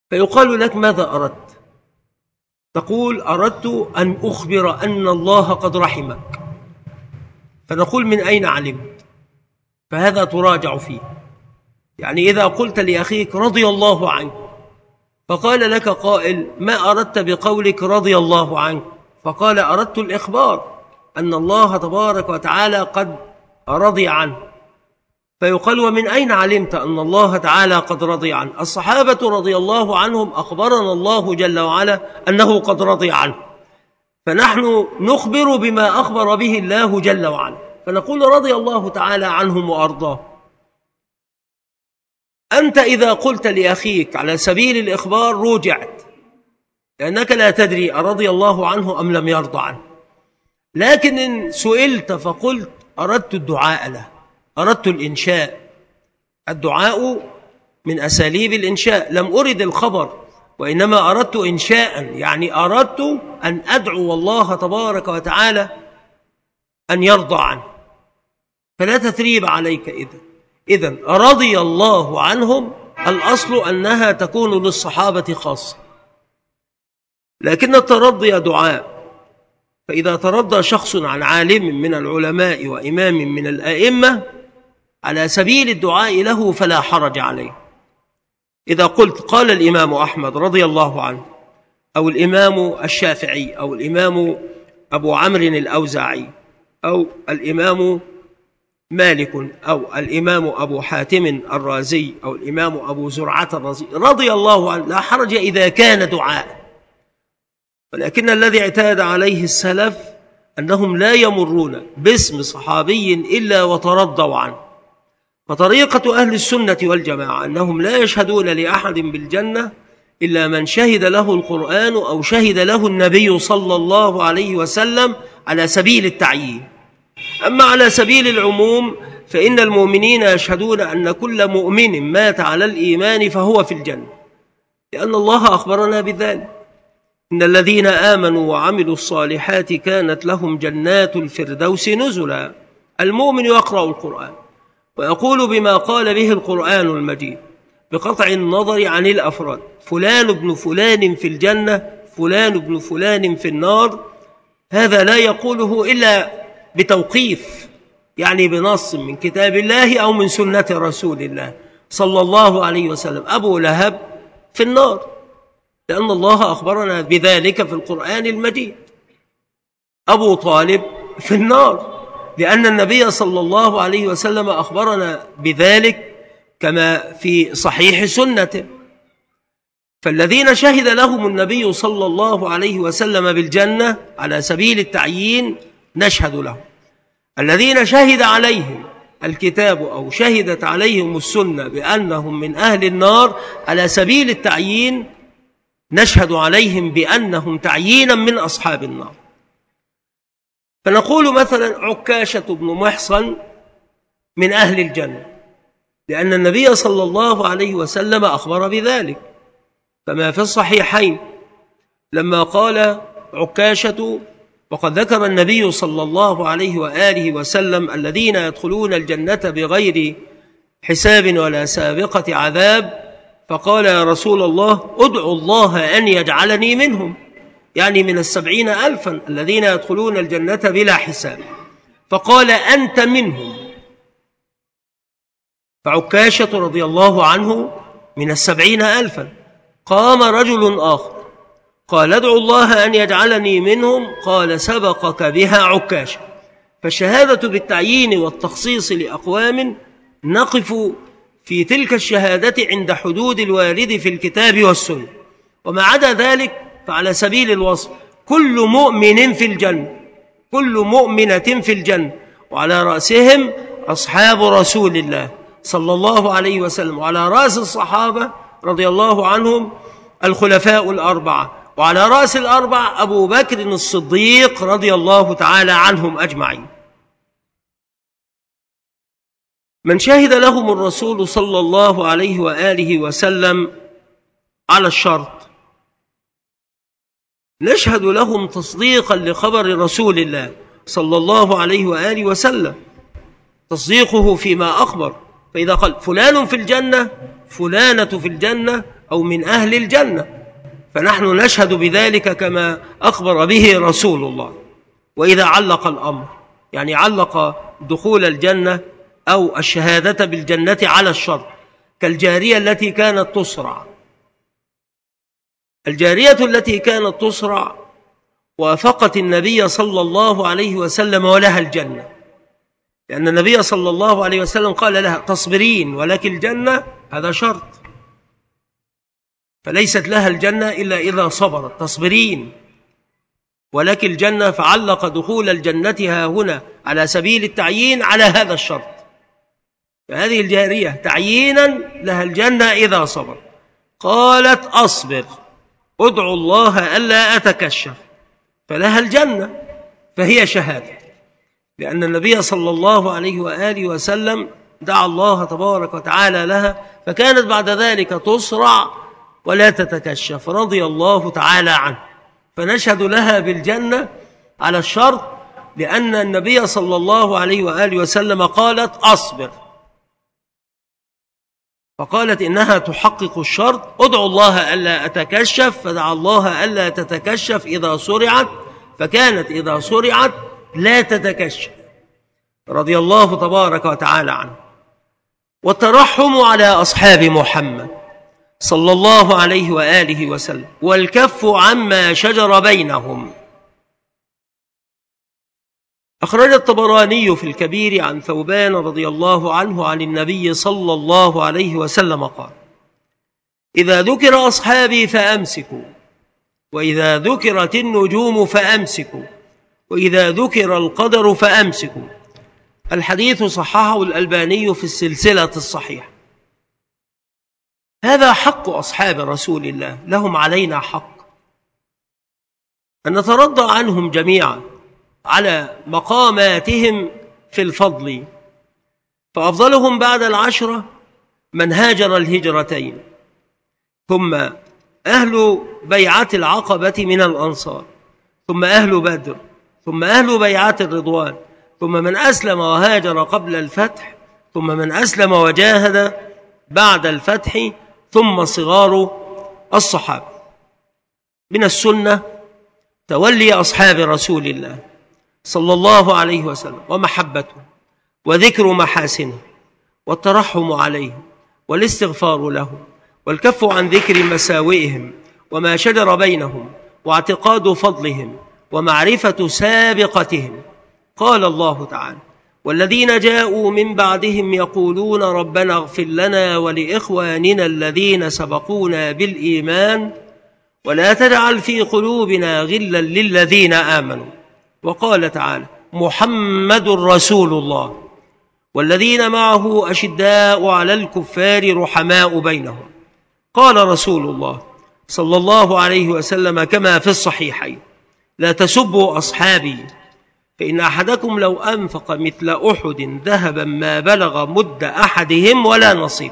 فيقال لك ماذا أردت؟ تقول أردت أن أخبر أن الله قد رحمك، فنقول من أين علمت؟ فهذا تراجع فيه. يعني إذا قلت لأخيك رضي الله عنك، فقال لك قائل ما أردت بقولك رضي الله عنك؟ فقال أردت الإخبار أن الله تبارك وتعالى قد رضي عنه. فيقال ومن أين علمت أن الله تعالى قد رضي عنه؟ الصحابة رضي الله عنهم أخبرنا الله جل وعلا أنه قد رضي عنه، فنحن نخبر بما أخبر به الله جل وعلا، فنقول رضي الله تعالى عنهم وأرضاه. أنت إذا قلت لأخيك على سبيل الإخبار روجعت، لأنك لا تدري أرضي الله عنه أم لم يرضى عنه. لكن إن سئلت فقلت أردت الدعاء له، أردت الإنشاء، الدعاء من أساليب الإنشاء، لم أرد الخبر وإنما أردت إنشاء، يعني أردت أن أدعو الله تبارك وتعالى أن يرضى عنه، فلا تثريب عليك. إذن إذن رضي الله عنهم الأصل أنها تكون للصحابة خاصة، لكن الترضي دعاء. فإذا ترضى شخص عن عالم من العلماء وإمام من الأئمة على سبيل الدعاء له فلا حرج عليه. إذا قلت قال الإمام أحمد رضي الله عنه، أو الإمام الشافعي، أو الإمام أبو عمرو الأوزاعي، أو الإمام مالك، أو الإمام أبو حاتم الرازي، أو الإمام أبو زرعة الرازي رضي الله عنه، لا حرج إذا كان دعاء. ولكن الذي اعتاد عليه السلف أنهم لا يمرون باسم صحابي إلا وترضوا عنه. فطريقة أهل السنة والجماعة أنهم لا يشهدون لأحد بالجنة إلا من شهد له القرآن أو شهد له النبي صلى الله عليه وسلم على سبيل التعيين. أما على سبيل العموم فإن المؤمنين يشهدون أن كل مؤمن مات على الإيمان فهو في الجنة، لأن الله أخبرنا بذلك: إن الذين آمنوا وعملوا الصالحات كانت لهم جنات الفردوس نزلا. المؤمن يقرأ القرآن ويقول بما قال به القرآن المجيد بقطع النظر عن الأفراد، فلان ابن فلان في الجنة، فلان ابن فلان في النار. هذا لا يقوله إلا بتوقيف، يعني بنص من كتاب الله أو من سنة رسول الله صلى الله عليه وسلم. أبو لهب في النار، لأن الله أخبرنا بذلك في القرآن المجيد. أبو طالب في النار، لأن النبي صلى الله عليه وسلم أخبرنا بذلك كما في صحيح سنته. فالذين شهد لهم النبي صلى الله عليه وسلم بالجنة على سبيل التعيين نشهد لهم. الذين شهد عليهم الكتاب أو شهدت عليهم السنة بأنهم من أهل النار على سبيل التعيين نشهد عليهم بأنهم تعيينا من أصحاب النار. فنقول مثلا عكاشة بن محصن من أهل الجنة، لأن النبي صلى الله عليه وسلم أخبر بذلك، فما في الصحيحين لما قال عكاشة: وقد ذكر النبي صلى الله عليه وآله وسلم الذين يدخلون الجنة بغير حساب ولا سابقة عذاب، فقال يا رسول الله ادعو الله أن يجعلني منهم، يعني من السبعين ألفا الذين يدخلون الجنة بلا حساب. فقال أنت منهم. فعكاشة رضي الله عنه من السبعين ألفا. قام رجل آخر قال ادعو الله أن يجعلني منهم، قال سبقك بها عكاشة. فالشهادة بالتعيين والتخصيص لأقوام نقف في تلك الشهادة عند حدود الوارد في الكتاب والسنة، وما عدا ذلك فعلى سبيل الوصف: كل مؤمن في الجنة، كل مؤمنة في الجنة، وعلى رأسهم أصحاب رسول الله صلى الله عليه وسلم، وعلى رأس الصحابة رضي الله عنهم الخلفاء الأربعة، وعلى رأس الأربع أبو بكر الصديق رضي الله تعالى عنهم أجمعين. من شهد لهم الرسول صلى الله عليه وآله وسلم على الشرط نشهد لهم تصديقا لخبر رسول الله صلى الله عليه وآله وسلم، تصديقه فيما أخبر. فإذا قال فلان في الجنة، فلانة في الجنة، أو من أهل الجنة، فنحن نشهد بذلك كما أخبر به رسول الله. وإذا علق الأمر، يعني علق دخول الجنة أو الشهادة بالجنة على الشرط، كالجارية التي كانت تصرع. الجارية التي كانت تصرع وافقت النبي صلى الله عليه وسلم ولها الجنة، لأن النبي صلى الله عليه وسلم قال لها تصبرين ولك الجنة، هذا شرط، فليست لها الجنة إلا إذا صبرت، تصبرين ولك الجنة، فعلق دخول الجنة ها هنا على سبيل التعيين على هذا الشرط. فهذه الجارية تعيينا لها الجنة إذا صبر. قالت أصبر، ادعو الله ألا أتكشف، فلها الجنة، فهي شهادة، لأن النبي صلى الله عليه وآله وسلم دعا الله تبارك وتعالى لها، فكانت بعد ذلك تصرع ولا تتكشف رضي الله تعالى عنه، فنشهد لها بالجنة على الشرط، لأن النبي صلى الله عليه وآله وسلم قالت أصبر، فقالت إنها تحقق الشرط، ادعو الله ألا أتكشف، فدعا الله ألا تتكشف إذا صرعت، فكانت إذا صرعت لا تتكشف رضي الله تبارك وتعالى عنه. والترحم على أصحاب محمد صلى الله عليه وآله وسلم، والكف عما شجر بينهم. أخرج الطبراني في الكبير عن ثوبان رضي الله عنه عن النبي صلى الله عليه وسلم قال: إذا ذكر أصحابي فأمسكوا، وإذا ذكرت النجوم فأمسكوا، وإذا ذكر القدر فأمسكوا. الحديث صححه الألباني في السلسلة الصحيحة. هذا حق أصحاب رسول الله، لهم علينا حق أن نترضى عنهم جميعا على مقاماتهم في الفضل، فأفضلهم بعد العشرة من هاجر الهجرتين، ثم أهل بيعة العقبة من الأنصار، ثم أهل بدر، ثم أهل بيعة الرضوان، ثم من أسلم وهاجر قبل الفتح، ثم من أسلم وجاهد بعد الفتح، ثم صغار الصحابة. من السنة تولي أصحاب رسول الله صلى الله عليه وسلم ومحبته وذكر محاسنه والترحم عليهم والاستغفار لهم والكف عن ذكر مساوئهم وما شجر بينهم واعتقاد فضلهم ومعرفة سابقتهم. قال الله تعالى: والذين جاءوا من بعدهم يقولون ربنا اغفر لنا ولإخواننا الذين سبقونا بالإيمان ولا تجعل في قلوبنا غلا للذين آمنوا. وقال تعالى: محمد رسول الله والذين معه أشداء على الكفار رحماء بينهم. قال رسول الله صلى الله عليه وسلم كما في الصحيحين: لا تسبوا أصحابي فإن أحدكم لو أنفق مثل أحد ذهبا ما بلغ مد أحدهم ولا نصيف.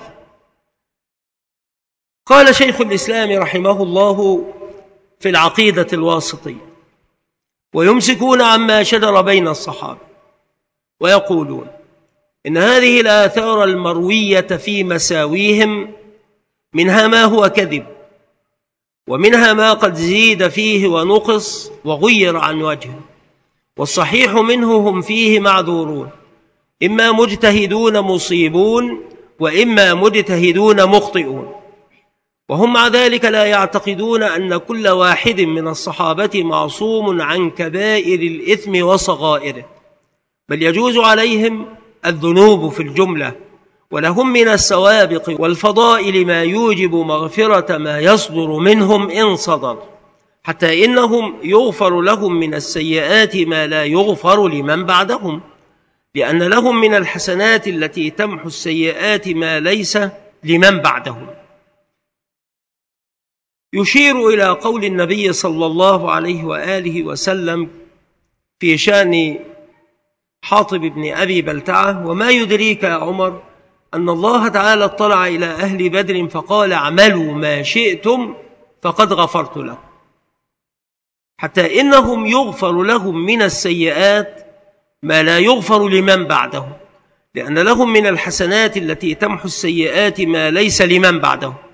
قال شيخ الإسلام رحمه الله في العقيدة الواسطية: ويمسكون عما شجر بين الصحابة ويقولون إن هذه الآثار المروية في مساويهم منها ما هو كذب، ومنها ما قد زيد فيه ونقص وغير عن وجهه، والصحيح منه هم فيه معذورون، إما مجتهدون مصيبون وإما مجتهدون مخطئون. وهم مع ذلك لا يعتقدون أن كل واحد من الصحابة معصوم عن كبائر الإثم وصغائره، بل يجوز عليهم الذنوب في الجملة، ولهم من السوابق والفضائل ما يوجب مغفرة ما يصدر منهم إن صدر، حتى إنهم يغفر لهم من السيئات ما لا يغفر لمن بعدهم، لأن لهم من الحسنات التي تمحو السيئات ما ليس لمن بعدهم. يشير إلى قول النبي صلى الله عليه وآله وسلم في شأن حاطب بن أبي بلتعة: وما يدريك يا عمر أن الله تعالى اطلع إلى أهل بدر فقال اعملوا ما شئتم فقد غفرت لكم، حتى إنهم يغفر لهم من السيئات ما لا يغفر لمن بعدهم، لأن لهم من الحسنات التي تمحو السيئات ما ليس لمن بعدهم.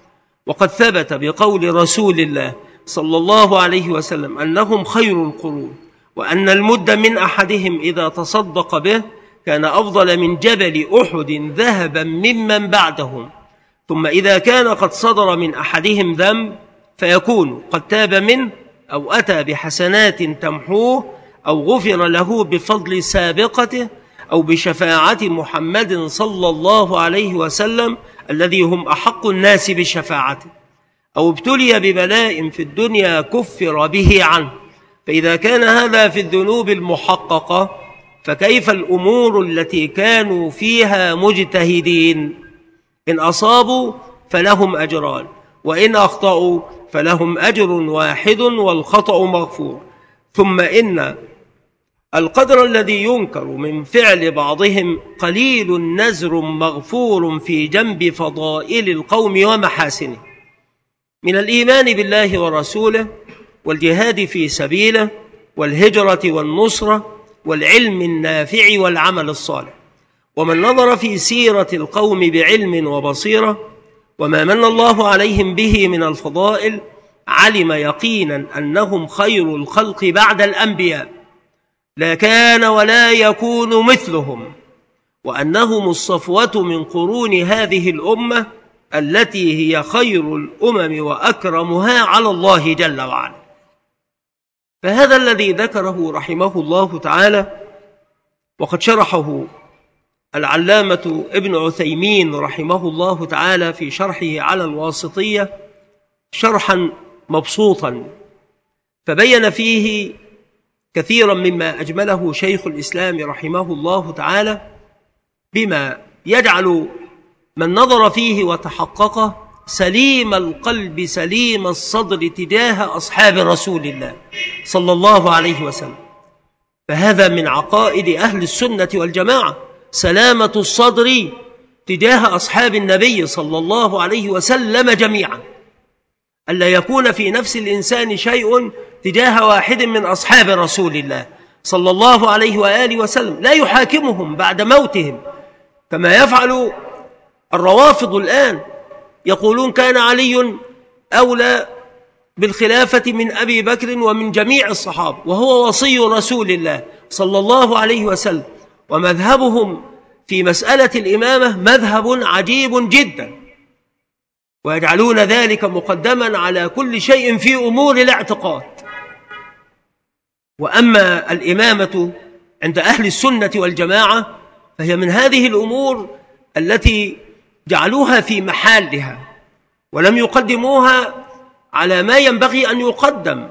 وقد ثبت بقول رسول الله صلى الله عليه وسلم أنهم خير القرون، وأن المد من أحدهم إذا تصدق به كان أفضل من جبل أحد ذهبا ممن بعدهم. ثم إذا كان قد صدر من أحدهم ذنب فيكون قد تاب منه أو أتى بحسنات تمحوه أو غفر له بفضل سابقته أو بشفاعة محمد صلى الله عليه وسلم الذي هم أحق الناس بشفاعته، أو ابتلي ببلاء في الدنيا كفر به عنه. فإذا كان هذا في الذنوب المحققة فكيف الأمور التي كانوا فيها مجتهدين؟ إن أصابوا فلهم أجران، وإن أخطأوا فلهم أجر واحد والخطأ مغفور. ثم إن القدر الذي ينكر من فعل بعضهم قليل نزر مغفور في جنب فضائل القوم ومحاسنه، من الإيمان بالله ورسوله والجهاد في سبيله والهجرة والنصرة والعلم النافع والعمل الصالح. ومن نظر في سيرة القوم بعلم وبصيرة وما من الله عليهم به من الفضائل علم يقينا أنهم خير الخلق بعد الأنبياء، لا كان ولا يكون مثلهم، وأنهم الصفوة من قرون هذه الأمة التي هي خير الأمم وأكرمها على الله جل وعلا. فهذا الذي ذكره رحمه الله تعالى وقد شرحه العلامة ابن عثيمين رحمه الله تعالى في شرحه على الواسطية شرحا مبسوطا، فبين فيه كثيرا مما أجمله شيخ الإسلام رحمه الله تعالى بما يجعل من نظر فيه وتحققه سليم القلب سليم الصدر تجاه أصحاب رسول الله صلى الله عليه وسلم. فهذا من عقائد أهل السنة والجماعة، سلامة الصدر تجاه أصحاب النبي صلى الله عليه وسلم جميعا، ألا يكون في نفس الإنسان شيء تجاه واحد من أصحاب رسول الله صلى الله عليه وآله وسلم لا يحاكمهم بعد موتهم كما يفعل الروافض الآن، يقولون كان علي أولى بالخلافة من أبي بكر ومن جميع الصحابة وهو وصي رسول الله صلى الله عليه وسلم. ومذهبهم في مسألة الإمامة مذهب عجيب جدا، ويجعلون ذلك مقدما على كل شيء في أمور الاعتقاد. وأما الإمامة عند أهل السنة والجماعة فهي من هذه الأمور التي جعلوها في محلها ولم يقدموها على ما ينبغي أن يقدم.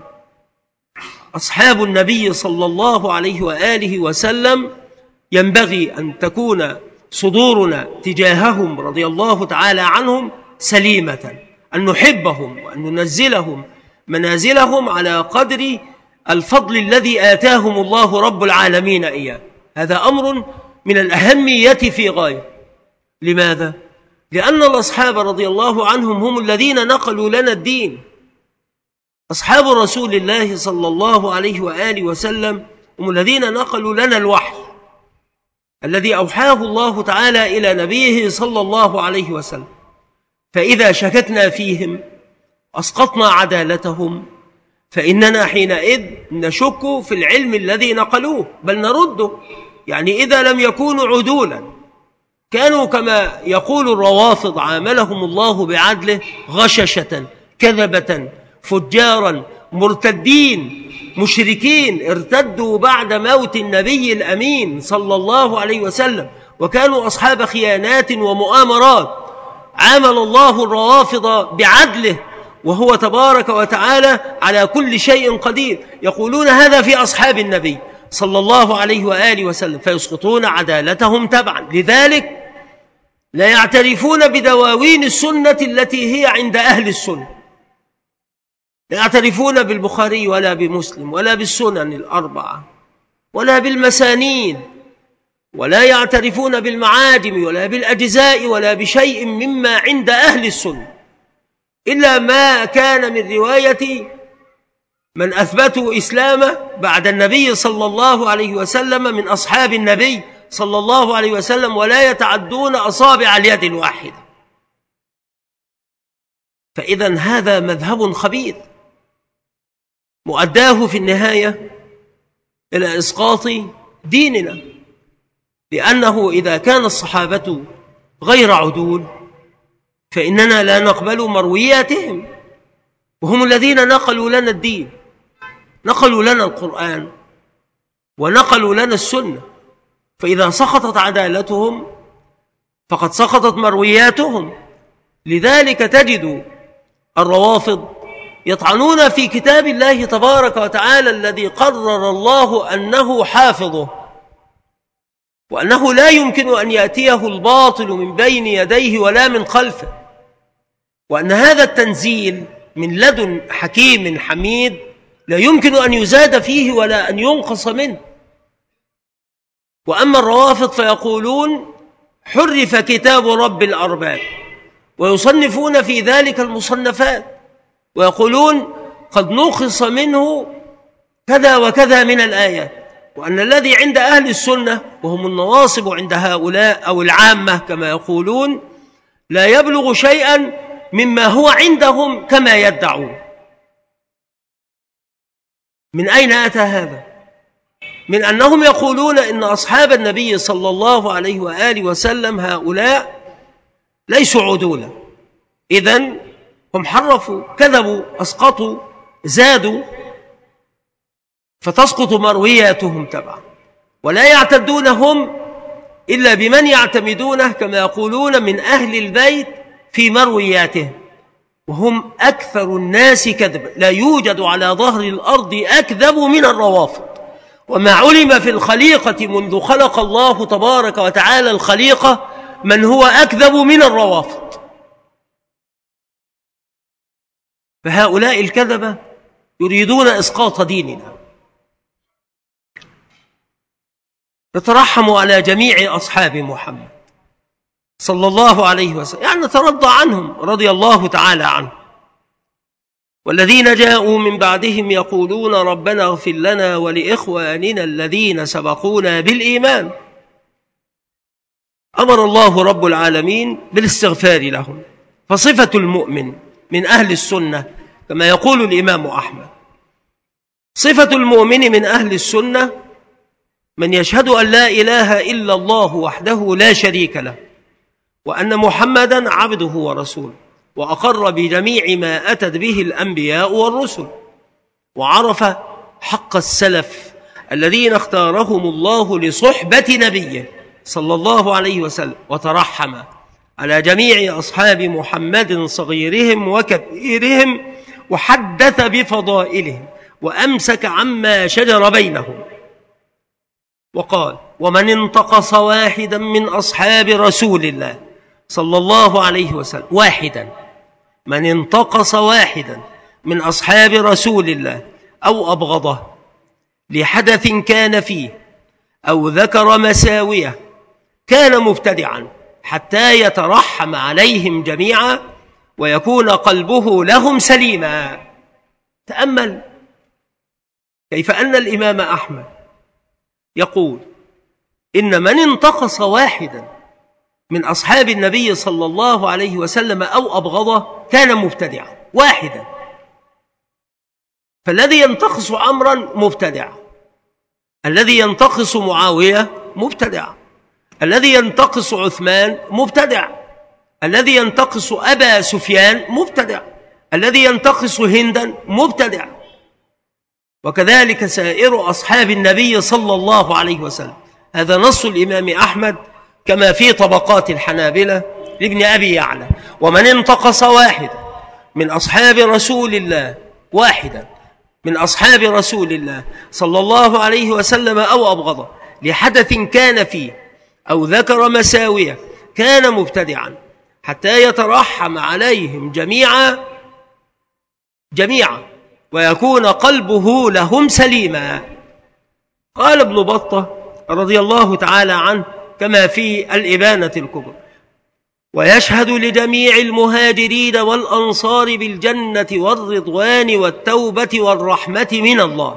أصحاب النبي صلى الله عليه وآله وسلم ينبغي أن تكون صدورنا تجاههم رضي الله تعالى عنهم سليمة، أن نحبهم وأن ننزلهم منازلهم على قدر الفضل الذي آتاهم الله رب العالمين إياه. هذا أمر من الأهمية في غاية. لماذا؟ لأن الأصحاب رضي الله عنهم هم الذين نقلوا لنا الدين. أصحاب رسول الله صلى الله عليه وآله وسلم هم الذين نقلوا لنا الوحي الذي أوحاه الله تعالى إلى نبيه صلى الله عليه وسلم. فإذا شككنا فيهم أسقطنا عدالتهم فإننا حينئذ نشك في العلم الذي نقلوه بل نرده. يعني إذا لم يكونوا عدولا كانوا كما يقول الروافض عاملهم الله بعدله غششة كذبة فجارا مرتدين مشركين ارتدوا بعد موت النبي الأمين صلى الله عليه وسلم، وكانوا أصحاب خيانات ومؤامرات. عامل الله الروافض بعدله وهو تبارك وتعالى على كل شيء قدير. يقولون هذا في أصحاب النبي صلى الله عليه وآله وسلم فيسقطون عدالتهم تبعا. لذلك لا يعترفون بدواوين السنة التي هي عند أهل السنة، لا يعترفون بالبخاري ولا بمسلم ولا بالسنن الأربعة ولا بالمسانيد، ولا يعترفون بالمعاجم ولا بالأجزاء ولا بشيء مما عند أهل السنة إلا ما كان من رواية من أثبتوا إسلامه بعد النبي صلى الله عليه وسلم من أصحاب النبي صلى الله عليه وسلم، ولا يتعدون أصابع اليد الواحدة. فإذا هذا مذهب خبيث مؤداه في النهاية إلى إسقاط ديننا، لأنه إذا كان الصحابة غير عدول فإننا لا نقبل مروياتهم، وهم الذين نقلوا لنا الدين، نقلوا لنا القرآن ونقلوا لنا السنة، فإذا سقطت عدالتهم فقد سقطت مروياتهم. لذلك تجد الروافض يطعنون في كتاب الله تبارك وتعالى الذي قرر الله أنه حافظه، وأنه لا يمكن أن يأتيه الباطل من بين يديه ولا من خلفه، وأن هذا التنزيل من لدن حكيم حميد لا يمكن أن يزاد فيه ولا أن ينقص منه. وأما الروافض فيقولون حرف كتاب رب الأرباب، ويصنفون في ذلك المصنفات ويقولون قد نقص منه كذا وكذا من الآيات، وأن الذي عند أهل السنة وهم النواصب عند هؤلاء أو العامة كما يقولون لا يبلغ شيئا مما هو عندهم كما يدعون. من أين أتى هذا؟ من أنهم يقولون إن أصحاب النبي صلى الله عليه وآله وسلم هؤلاء ليسوا عدولا، إذن هم حرفوا كذبوا أسقطوا زادوا، فتسقط مروياتهم تبعا، ولا يعتدونهم إلا بمن يعتمدونه كما يقولون من أهل البيت في مروياتهم، وهم أكثر الناس كذبا، لا يوجد على ظهر الأرض أكذب من الروافض. وما علم في الخليقة منذ خلق الله تبارك وتعالى الخليقة من هو أكذب من الروافض. فهؤلاء الكذبة يريدون إسقاط ديننا. نترحم على جميع أصحاب محمد صلى الله عليه وسلم، يعني نترضى عنهم رضي الله تعالى عنهم. والذين جاءوا من بعدهم يقولون ربنا اغفر لنا ولإخواننا الذين سبقونا بالإيمان. أمر الله رب العالمين بالاستغفار لهم، فصفة المؤمن من أهل السنة كما يقول الإمام أحمد، صفة المؤمن من أهل السنة من يشهد أن لا إله إلا الله وحده لا شريك له، وأن محمدا عبده ورسوله، وأقر بجميع ما أتت به الأنبياء والرسل، وعرف حق السلف الذين اختارهم الله لصحبة نبيه صلى الله عليه وسلم، وترحم على جميع أصحاب محمد صغيرهم وكبيرهم، وحدث بفضائلهم وأمسك عما شجر بينهم، وقال ومن انتقص واحدا من أصحاب رسول الله صلى الله عليه وسلم، واحدا من انتقص واحدا من أصحاب رسول الله أو أبغضه لحدث كان فيه أو ذكر مساوية كان مبتدعا حتى يترحم عليهم جميعا ويكون قلبه لهم سليما. تأمل كيف أن الإمام أحمد يقول إن من انتقص واحدا من أصحاب النبي صلى الله عليه وسلم أو أبغضه كان مبتدعا، واحدا. فالذي ينتقص عمرا مبتدع، الذي ينتقص معاوية مبتدع، الذي ينتقص عثمان مبتدع، الذي ينتقص أبا سفيان مبتدع، الذي ينتقص هندا مبتدع، وكذلك سائر أصحاب النبي صلى الله عليه وسلم. هذا نص الإمام أحمد كما في طبقات الحنابلة لابن أبي يعلى. ومن انتقص واحد من أصحاب رسول الله، واحدا من أصحاب رسول الله صلى الله عليه وسلم أو أبغضه لحدث كان فيه أو ذكر مساوية كان مبتدعا حتى يترحم عليهم جميعا جميعا ويكون قلبه لهم سليما. قال ابن بطة رضي الله تعالى عنه كما في الإبانة الكبرى: ويشهد لجميع المهاجرين والأنصار بالجنة والرضوان والتوبة والرحمة من الله.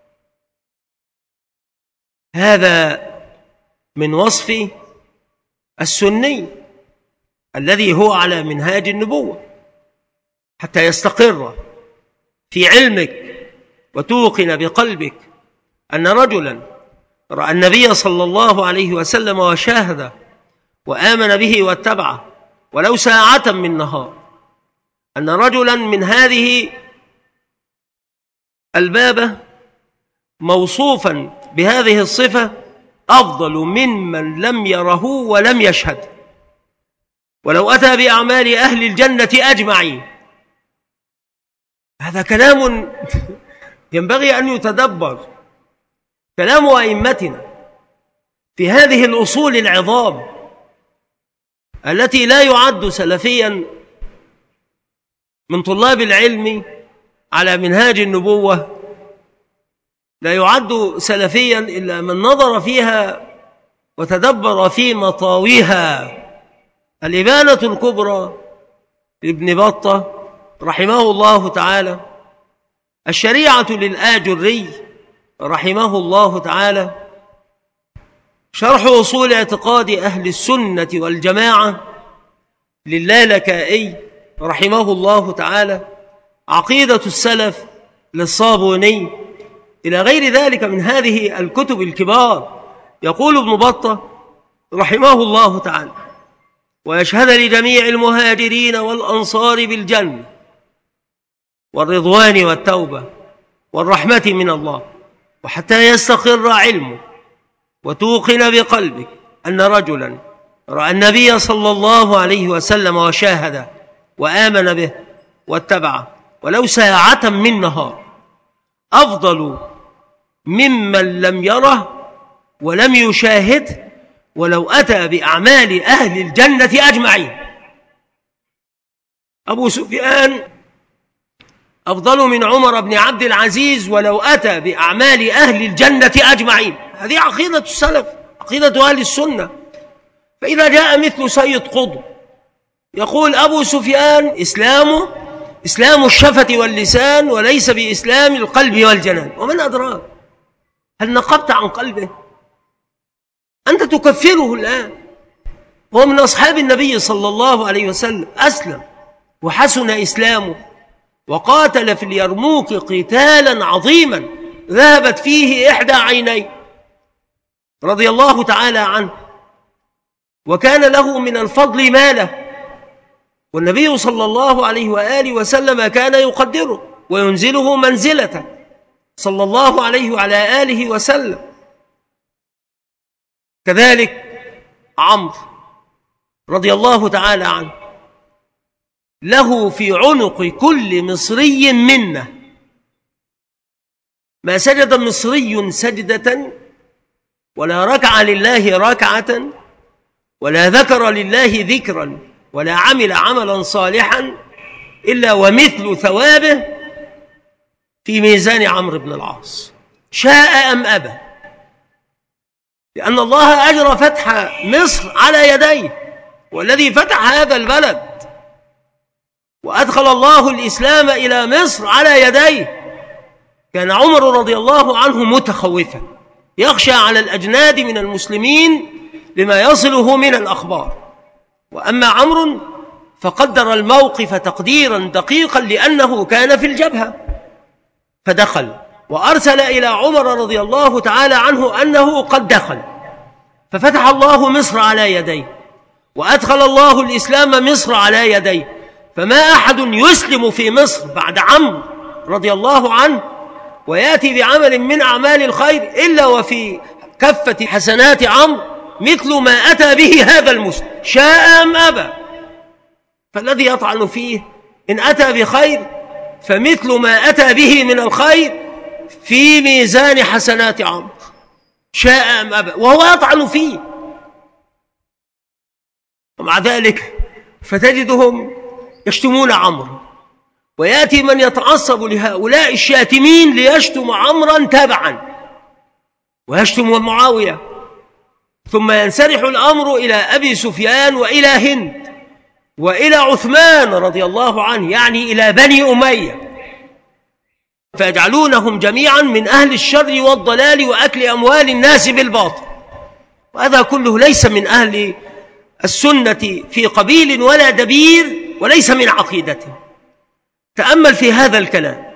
هذا من وصف السني الذي هو على منهاج النبوة. حتى يستقر في علمك وتوقن بقلبك أن رجلا رأى النبي صلى الله عليه وسلم وشاهده وآمن به واتبعه ولو ساعة من نهار، أن رجلا من هذه البابة موصوفا بهذه الصفة أفضل ممن لم يره ولم يشهد، ولو أتى بأعمال أهل الجنة أجمعين. هذا كلام ينبغي أن يتدبر، كلام أئمتنا في هذه الأصول العظام التي لا يعد سلفيا من طلاب العلم على منهاج النبوة، لا يعد سلفيا إلا من نظر فيها وتدبر في مطاويها. الإبانة الكبرى لابن بطة رحمه الله تعالى، الشريعة للآجري رحمه الله تعالى، شرح أصول اعتقاد أهل السنة والجماعة للالكائي رحمه الله تعالى، عقيدة السلف للصابوني، إلى غير ذلك من هذه الكتب الكبار. يقول ابن بطة رحمه الله تعالى: ويشهد لجميع المهاجرين والأنصار بالجنة والرضوان والتوبة والرحمة من الله، وحتى يستقر علمه وتوقن بقلبك أن رجلا رأى النبي صلى الله عليه وسلم وشاهده وآمن به واتبعه ولو ساعة من نهار أفضل ممن لم يره ولم يشاهد ولو أتى بأعمال أهل الجنة أجمعين. أبو سفيان أفضل من عمر بن عبد العزيز ولو أتى بأعمال أهل الجنة أجمعين. هذه عقيدة السلف، عقيدة أهل السنة. فإذا جاء مثل سيد قطب يقول أبو سفيان إسلامه إسلام الشفة واللسان وليس بإسلام القلب والجنان، ومن أدراك؟ هل نقبت عن قلبه؟ أنت تكفره الآن، وهو من أصحاب النبي صلى الله عليه وسلم، أسلم وحسن إسلامه وقاتل في اليرموك قتالا عظيما ذهبت فيه إحدى عينيه رضي الله تعالى عنه، وكان له من الفضل ماله، والنبي صلى الله عليه وآله وسلم كان يقدره وينزله منزلته صلى الله عليه وعلى آله وسلم. كذلك عمرو رضي الله تعالى عنه له في عنق كل مصري منه، ما سجد مصري سجدة ولا ركع لله ركعة ولا ذكر لله ذكرا ولا عمل عملا صالحا إلا ومثل ثوابه في ميزان عمرو بن العاص، شاء أم أبى، لأن الله أجرى فتح مصر على يديه، والذي فتح هذا البلد وأدخل الله الإسلام إلى مصر على يديه. كان عمر رضي الله عنه متخوفا يخشى على الأجناد من المسلمين لما يصله من الأخبار، وأما عمرو فقدر الموقف تقديرا دقيقا لأنه كان في الجبهة، فدخل وأرسل إلى عمر رضي الله تعالى عنه أنه قد دخل، ففتح الله مصر على يديه وأدخل الله الإسلام مصر على يديه، فما أحد يسلم في مصر بعد عمرو رضي الله عنه ويأتي بعمل من أعمال الخير إلا وفي كفة حسنات عمرو مثل ما أتى به هذا المسلم، شاء أم أبى. فالذي يطعن فيه إن أتى بخير فمثل ما أتى به من الخير في ميزان حسنات عمرو، شاء أم أبى، وهو يطعن فيه. ومع ذلك فتجدهم يشتمون عمرو، ويأتي من يتعصب لهؤلاء الشاتمين ليشتم عمرا تبعا ويشتم معاوية، ثم ينسرح الأمر إلى أبي سفيان وإلى هند وإلى عثمان رضي الله عنه، يعني إلى بني أمية، فيجعلونهم جميعا من أهل الشر والضلال وأكل أموال الناس بالباطل. وهذا كله ليس من أهل السنة في قبيل ولا دبير، وليس من عقيدته. تأمل في هذا الكلام.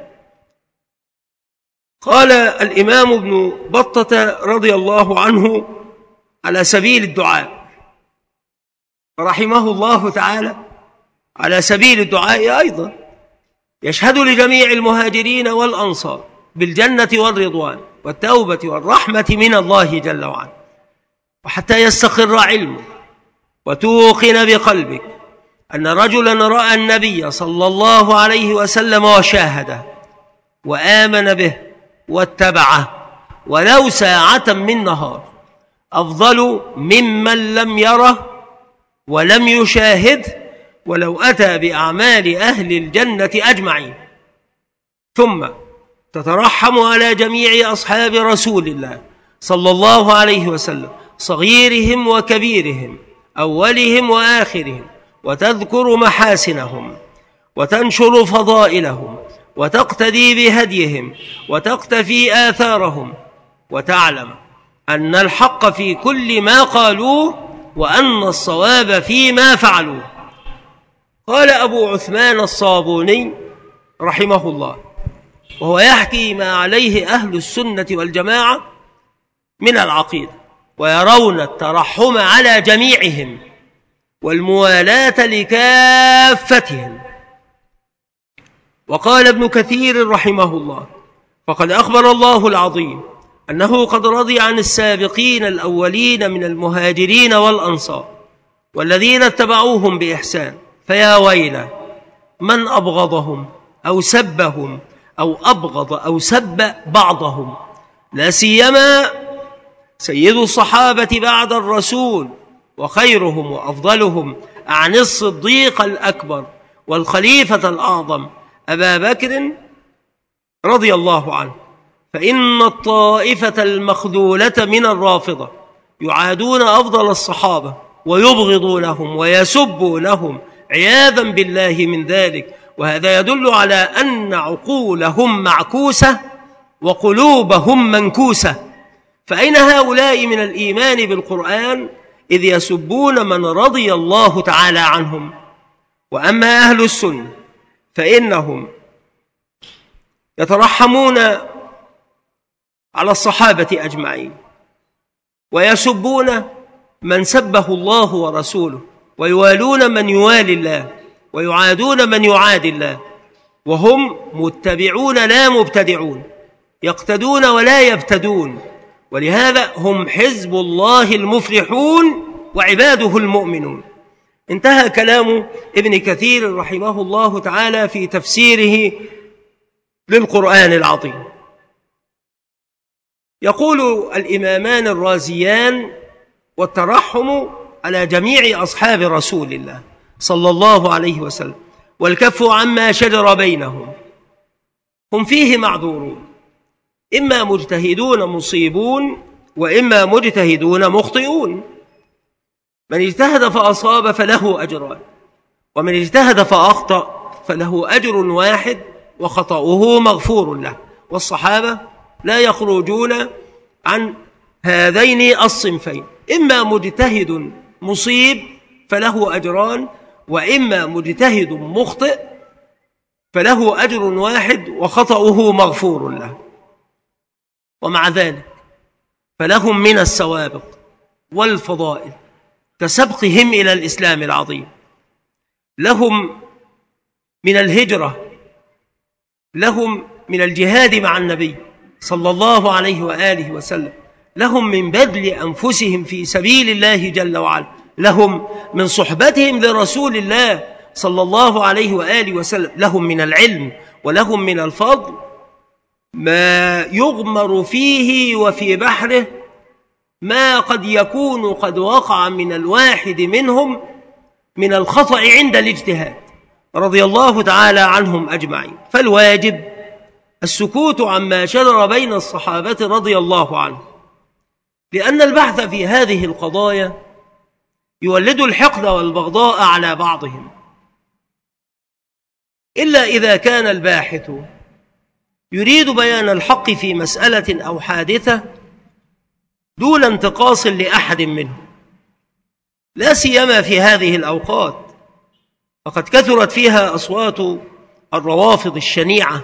قال الإمام ابن بطة رضي الله عنه على سبيل الدعاء رحمه الله تعالى، على سبيل الدعاء أيضا، يشهد لجميع المهاجرين والأنصار بالجنة والرضوان والتوبة والرحمة من الله جل وعلا، وحتى يستقر علمك وتوقن بقلبك أن رجلا رأى النبي صلى الله عليه وسلم وشاهده وآمن به واتبعه ولو ساعة من نهار أفضل ممن لم يره ولم يشاهده ولو أتى بأعمال أهل الجنة أجمعين. ثم تترحم على جميع أصحاب رسول الله صلى الله عليه وسلم صغيرهم وكبيرهم أولهم وآخرهم، وتذكر محاسنهم وتنشر فضائلهم وتقتدي بهديهم وتقتفي آثارهم، وتعلم أن الحق في كل ما قالوه وأن الصواب فيما فعلوه. قال أبو عثمان الصابوني رحمه الله وهو يحكي ما عليه أهل السنة والجماعة من العقيدة، ويرون الترحم على جميعهم والموالاة لكافتهم. وقال ابن كثير رحمه الله فقد أخبر الله العظيم أنه قد رضي عن السابقين الأولين من المهاجرين والأنصار والذين اتبعوهم بإحسان، فيا ويله من أبغضهم أو سبهم أو أبغض أو سب بعضهم، لا سيما سيد الصحابة بعد الرسول وخيرهم وأفضلهم عن الصديق الأكبر والخليفة الأعظم أبا بكر رضي الله عنه، فإن الطائفة المخذولة من الرافضة يعادون أفضل الصحابة ويبغضونهم ويسبونهم عياذا بالله من ذلك، وهذا يدل على أن عقولهم معكوسة وقلوبهم منكوسة. فأين هؤلاء من الإيمان بالقرآن إذ يسبون من رضي الله تعالى عنهم؟ وأما أهل السنة فإنهم يترحمون على الصحابة أجمعين ويسبون من سبه الله ورسوله ويوالون من يوالي الله ويعادون من يعادي الله، وهم متبعون لا مبتدعون، يقتدون ولا يبتدون، ولهذا هم حزب الله المفلحون وعباده المؤمنون. انتهى كلام ابن كثير رحمه الله تعالى في تفسيره للقرآن العظيم. يقول الإمامان الرازيان والترحم على جميع أصحاب رسول الله صلى الله عليه وسلم والكف عما شجر بينهم، هم فيه معذورون، إما مجتهدون مصيبون وإما مجتهدون مخطئون. من اجتهد فأصاب فله أجران، ومن اجتهد فأخطأ فله أجر واحد وخطأه مغفور له. والصحابة لا يخرجون عن هذين الصنفين، إما مجتهد مصيب فله أجران، وإما مجتهد مخطئ فله أجر واحد وخطأه مغفور له. ومع ذلك فلهم من السوابق والفضائل كسبقهم إلى الإسلام العظيم، لهم من الهجرة، لهم من الجهاد مع النبي صلى الله عليه وآله وسلم، لهم من بذل أنفسهم في سبيل الله جل وعلا، لهم من صحبتهم لرسول الله صلى الله عليه وآله وسلم، لهم من العلم ولهم من الفضل ما يغمر فيه وفي بحره ما قد يكون قد وقع من الواحد منهم من الخطأ عند الاجتهاد، رضي الله تعالى عنهم أجمعين. فالواجب السكوت عما شجر بين الصحابة رضي الله عنهم، لأن البحث في هذه القضايا يولد الحقد والبغضاء على بعضهم، إلا إذا كان الباحث يريد بيان الحق في مسألة أو حادثة دون انتقاص لأحد منهم، لا سيما في هذه الأوقات، فقد كثرت فيها أصوات الروافض الشنيعة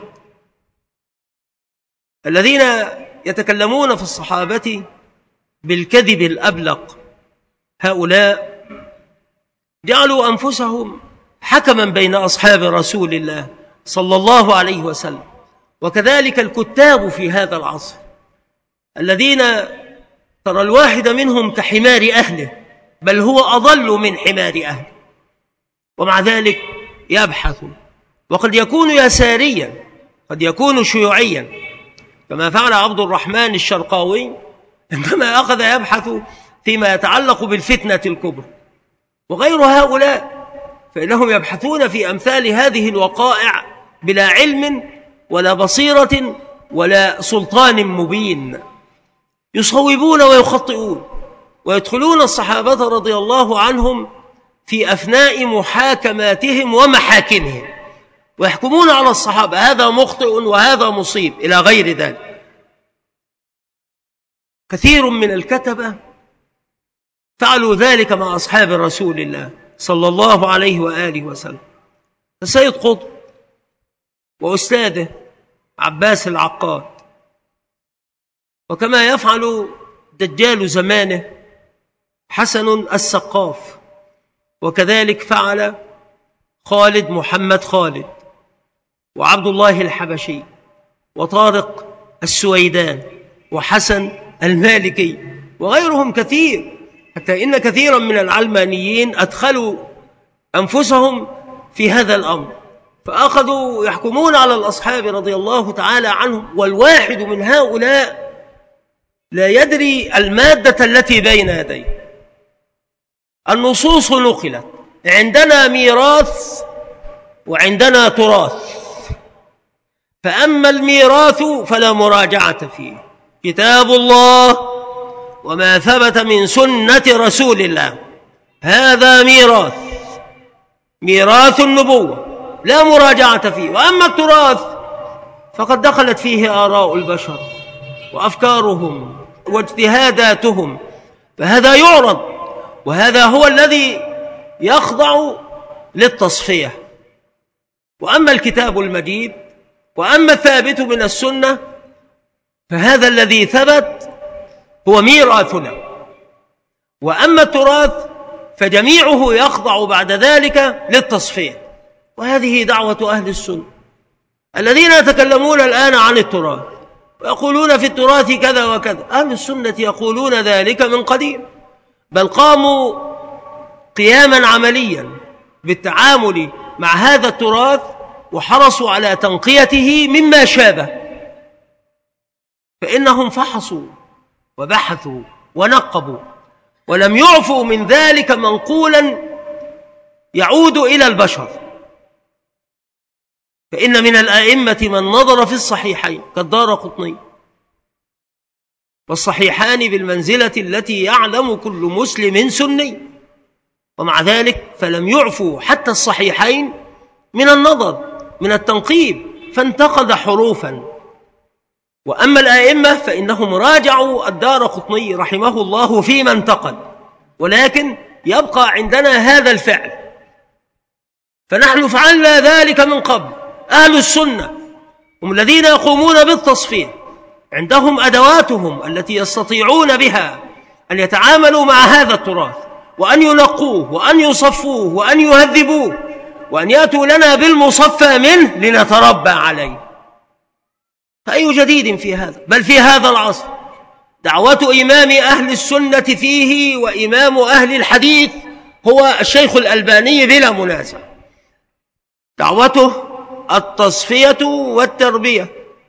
الذين يتكلمون في الصحابة بالكذب الأبلق، هؤلاء جعلوا أنفسهم حكما بين أصحاب رسول الله صلى الله عليه وسلم. وكذلك الكتاب في هذا العصر الذين ترى الواحد منهم كحمار أهله، بل هو أضل من حمار أهله، ومع ذلك يبحث، وقد يكون يساريا قد يكون شيوعيا، كما فعل عبد الرحمن الشرقاوي عندما أخذ يبحث فيما يتعلق بالفتنة الكبرى. وغير هؤلاء فإنهم يبحثون في أمثال هذه الوقائع بلا علم ولا بصيرة ولا سلطان مبين، يصوبون ويخطئون ويدخلون الصحابة رضي الله عنهم في أثناء محاكماتهم ومحاكمهم، ويحكمون على الصحابة هذا مخطئ وهذا مصيب إلى غير ذلك. كثير من الكتبة فعلوا ذلك مع أصحاب رسول الله صلى الله عليه وآله وسلم. السيد قطب وأستاذه عباس العقاد، وكما يفعل دجال زمانه حسن السقاف، وكذلك فعل خالد محمد خالد وعبد الله الحبشي وطارق السويدان وحسن المالكي وغيرهم كثير، حتى إن كثيرا من العلمانيين أدخلوا أنفسهم في هذا الأمر، فأخذوا يحكمون على الأصحاب رضي الله تعالى عنهم، والواحد من هؤلاء لا يدري المادة التي بين يديه. النصوص نقلت، عندنا ميراث وعندنا تراث، فأما الميراث فلا مراجعة فيه، كتاب الله وما ثبت من سنة رسول الله، هذا ميراث ميراث النبوة لا مراجعة فيه. وأما التراث فقد دخلت فيه آراء البشر وأفكارهم واجتهاداتهم، فهذا يعرض، وهذا هو الذي يخضع للتصفية. وأما الكتاب المجيد وأما الثابت من السنة فهذا الذي ثبت هو ميراثنا، وأما التراث فجميعه يخضع بعد ذلك للتصفية. وهذه دعوة أهل السنة الذين يتكلمون الآن عن التراث ويقولون في التراث كذا وكذا. أهل السنة يقولون ذلك من قديم، بل قاموا قياما عمليا بالتعامل مع هذا التراث وحرصوا على تنقيته مما شابه، فإنهم فحصوا وبحثوا ونقبوا ولم يعفوا من ذلك منقولا يعود إلى البشر. فإن من الآئمة من نظر في الصحيحين كالدارقطني، والصحيحان بالمنزلة التي يعلم كل مسلم سني، ومع ذلك فلم يعفوا حتى الصحيحين من النظر من التنقيب، فانتقد حروفا. وأما الآئمة فإنهم راجعوا الدارقطني رحمه الله فيما انتقد، ولكن يبقى عندنا هذا الفعل، فنحن فعلنا ذلك من قبل. أهل السنة هم الذين يقومون بالتصفية، عندهم أدواتهم التي يستطيعون بها أن يتعاملوا مع هذا التراث وأن ينقوه وأن يصفوه وأن يهذبوه وأن يأتوا لنا بالمصفى منه لنتربى عليه. فأي جديد في هذا؟ بل في هذا العصر دعوة إمام أهل السنة فيه وإمام أهل الحديث هو الشيخ الألباني بلا منازع، دعوته التصفية والتربية.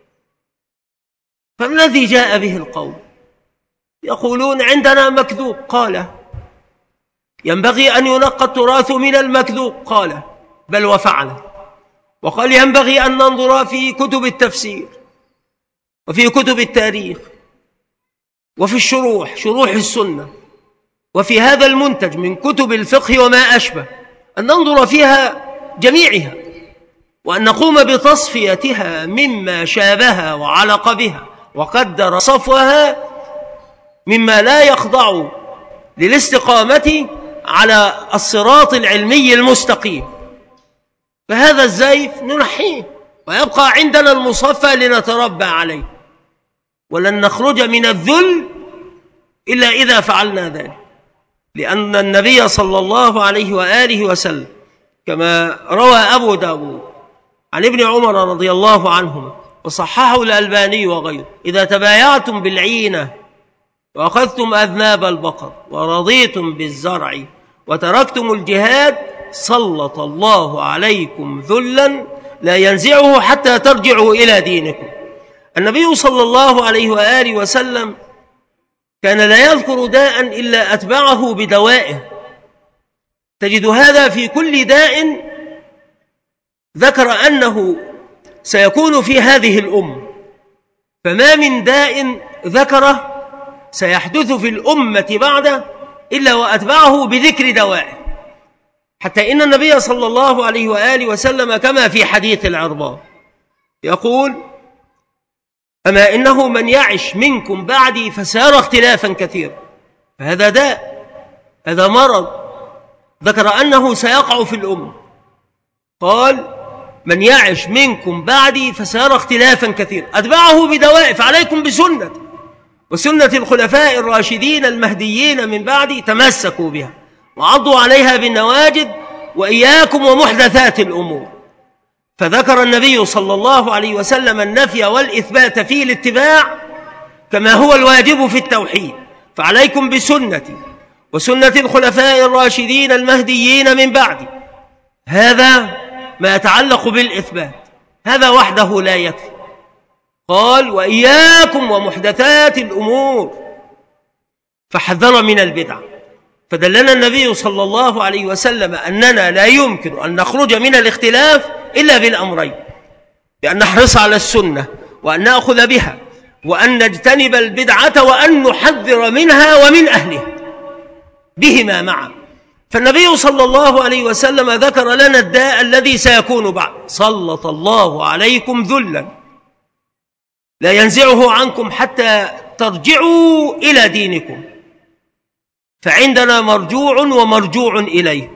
فالذي جاء به القوم يقولون عندنا مكذوب، قال ينبغي أن ينقى التراث من المكذوب، قال بل وفعل. وقال ينبغي أن ننظر في كتب التفسير وفي كتب التاريخ وفي الشروح شروح السنة وفي هذا المنتج من كتب الفقه وما أشبه، أن ننظر فيها جميعها وأن نقوم بتصفيتها مما شابه وعلق بها وقدر صفوها مما لا يخضع للاستقامة على الصراط العلمي المستقيم. فهذا الزيف ننحيه ويبقى عندنا المصفى لنتربى عليه، ولن نخرج من الذل إلا إذا فعلنا ذلك، لأن النبي صلى الله عليه وآله وسلم كما روى أبو داود عن ابن عمر رضي الله عنهما وصححه الألباني وغيره: إذا تبايعتم بالعينة وأخذتم أذناب البقر ورضيتم بالزرع وتركتم الجهاد سلط الله عليكم ذلا لا ينزعه حتى ترجعوا إلى دينكم. النبي صلى الله عليه وآله وسلم كان لا يذكر داء إلا أتبعه بدوائه، تجد هذا في كل داء ذكر أنه سيكون في هذه الأمة، فما من داء ذكره سيحدث في الأمة بعده إلا وأتبعه بذكر دوائه، حتى إن النبي صلى الله عليه وآله وسلم كما في حديث العرباض يقول: أما إنه من يعش منكم بعدي فسيرى اختلافا كثيرا. فهذا داء، هذا مرض ذكر أنه سيقع في الأمة، قال: من يعش منكم بعدي فسيرى اختلافا كثيرا، أتبعه بدوائه، فعليكم بسنة وسنة الخلفاء الراشدين المهديين من بعدي، تمسكوا بها وعضوا عليها بالنواجذ، وإياكم ومحدثات الأمور. فذكر النبي صلى الله عليه وسلم النفي والإثبات في الاتباع كما هو الواجب في التوحيد، فعليكم بسنتي وسنة الخلفاء الراشدين المهديين من بعدي. هذا ما يتعلق بالإثبات، هذا وحده لا يكفي. قال: وإياكم ومحدثات الأمور، فحذر من البدع. فدلنا النبي صلى الله عليه وسلم أننا لا يمكن أن نخرج من الاختلاف إلا بالأمرين: بأن نحرص على السنة وأن نأخذ بها، وأن نجتنب البدعة وأن نحذر منها ومن أهلها، بهما معا. فالنبي صلى الله عليه وسلم ذكر لنا الداء الذي سيكون بعد: سلط الله عليكم ذلا لا ينزعه عنكم حتى ترجعوا إلى دينكم. فعندنا مرجوع ومرجوع إليه،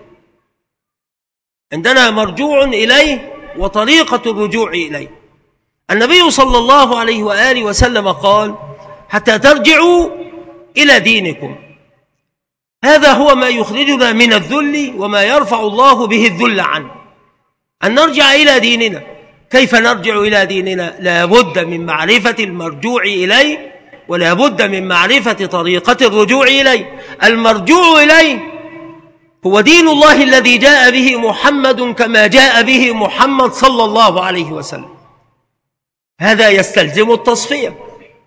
عندنا مرجوع إليه وطريقة الرجوع إليه. النبي صلى الله عليه وآله وسلم قال: حتى ترجعوا إلى دينكم. هذا هو ما يخرجنا من الذل وما يرفع الله به الذل عنه، أن نرجع إلى ديننا. كيف نرجع إلى ديننا؟ لا بد من معرفة المرجوع إليه، ولا بد من معرفة طريقة الرجوع إليه. المرجوع إليه هو دين الله الذي جاء به محمد كما جاء به محمد صلى الله عليه وسلم. هذا يستلزم التصفية،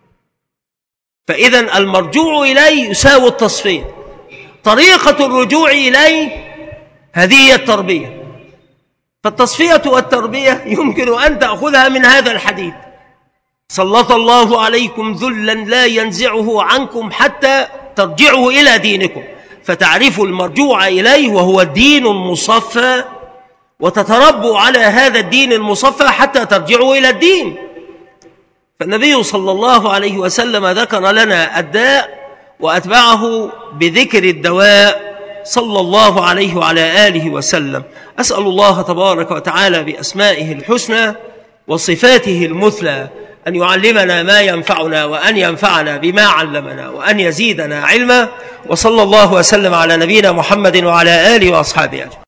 فإذا المرجوع إليه يساوي التصفية. طريقة الرجوع إليه هذه هي التربية. فالتصفية والتربية يمكن أن تأخذها من هذا الحديث: سلط الله عليكم ذلا لا ينزعه عنكم حتى ترجعوا إلى دينكم. فتعرفوا المرجوع إليه وهو الدين المصفى، وتتربوا على هذا الدين المصفى حتى ترجعوا إلى الدين. فالنبي صلى الله عليه وسلم ذكر لنا الداء وأتبعه بذكر الدواء صلى الله عليه وعلى آله وسلم. أسأل الله تبارك وتعالى بأسمائه الحسنى وصفاته المثلى أن يعلمنا ما ينفعنا، وأن ينفعنا بما علمنا، وأن يزيدنا علما. وصلى الله وسلم على نبينا محمد وعلى آله وأصحابه أجمعين.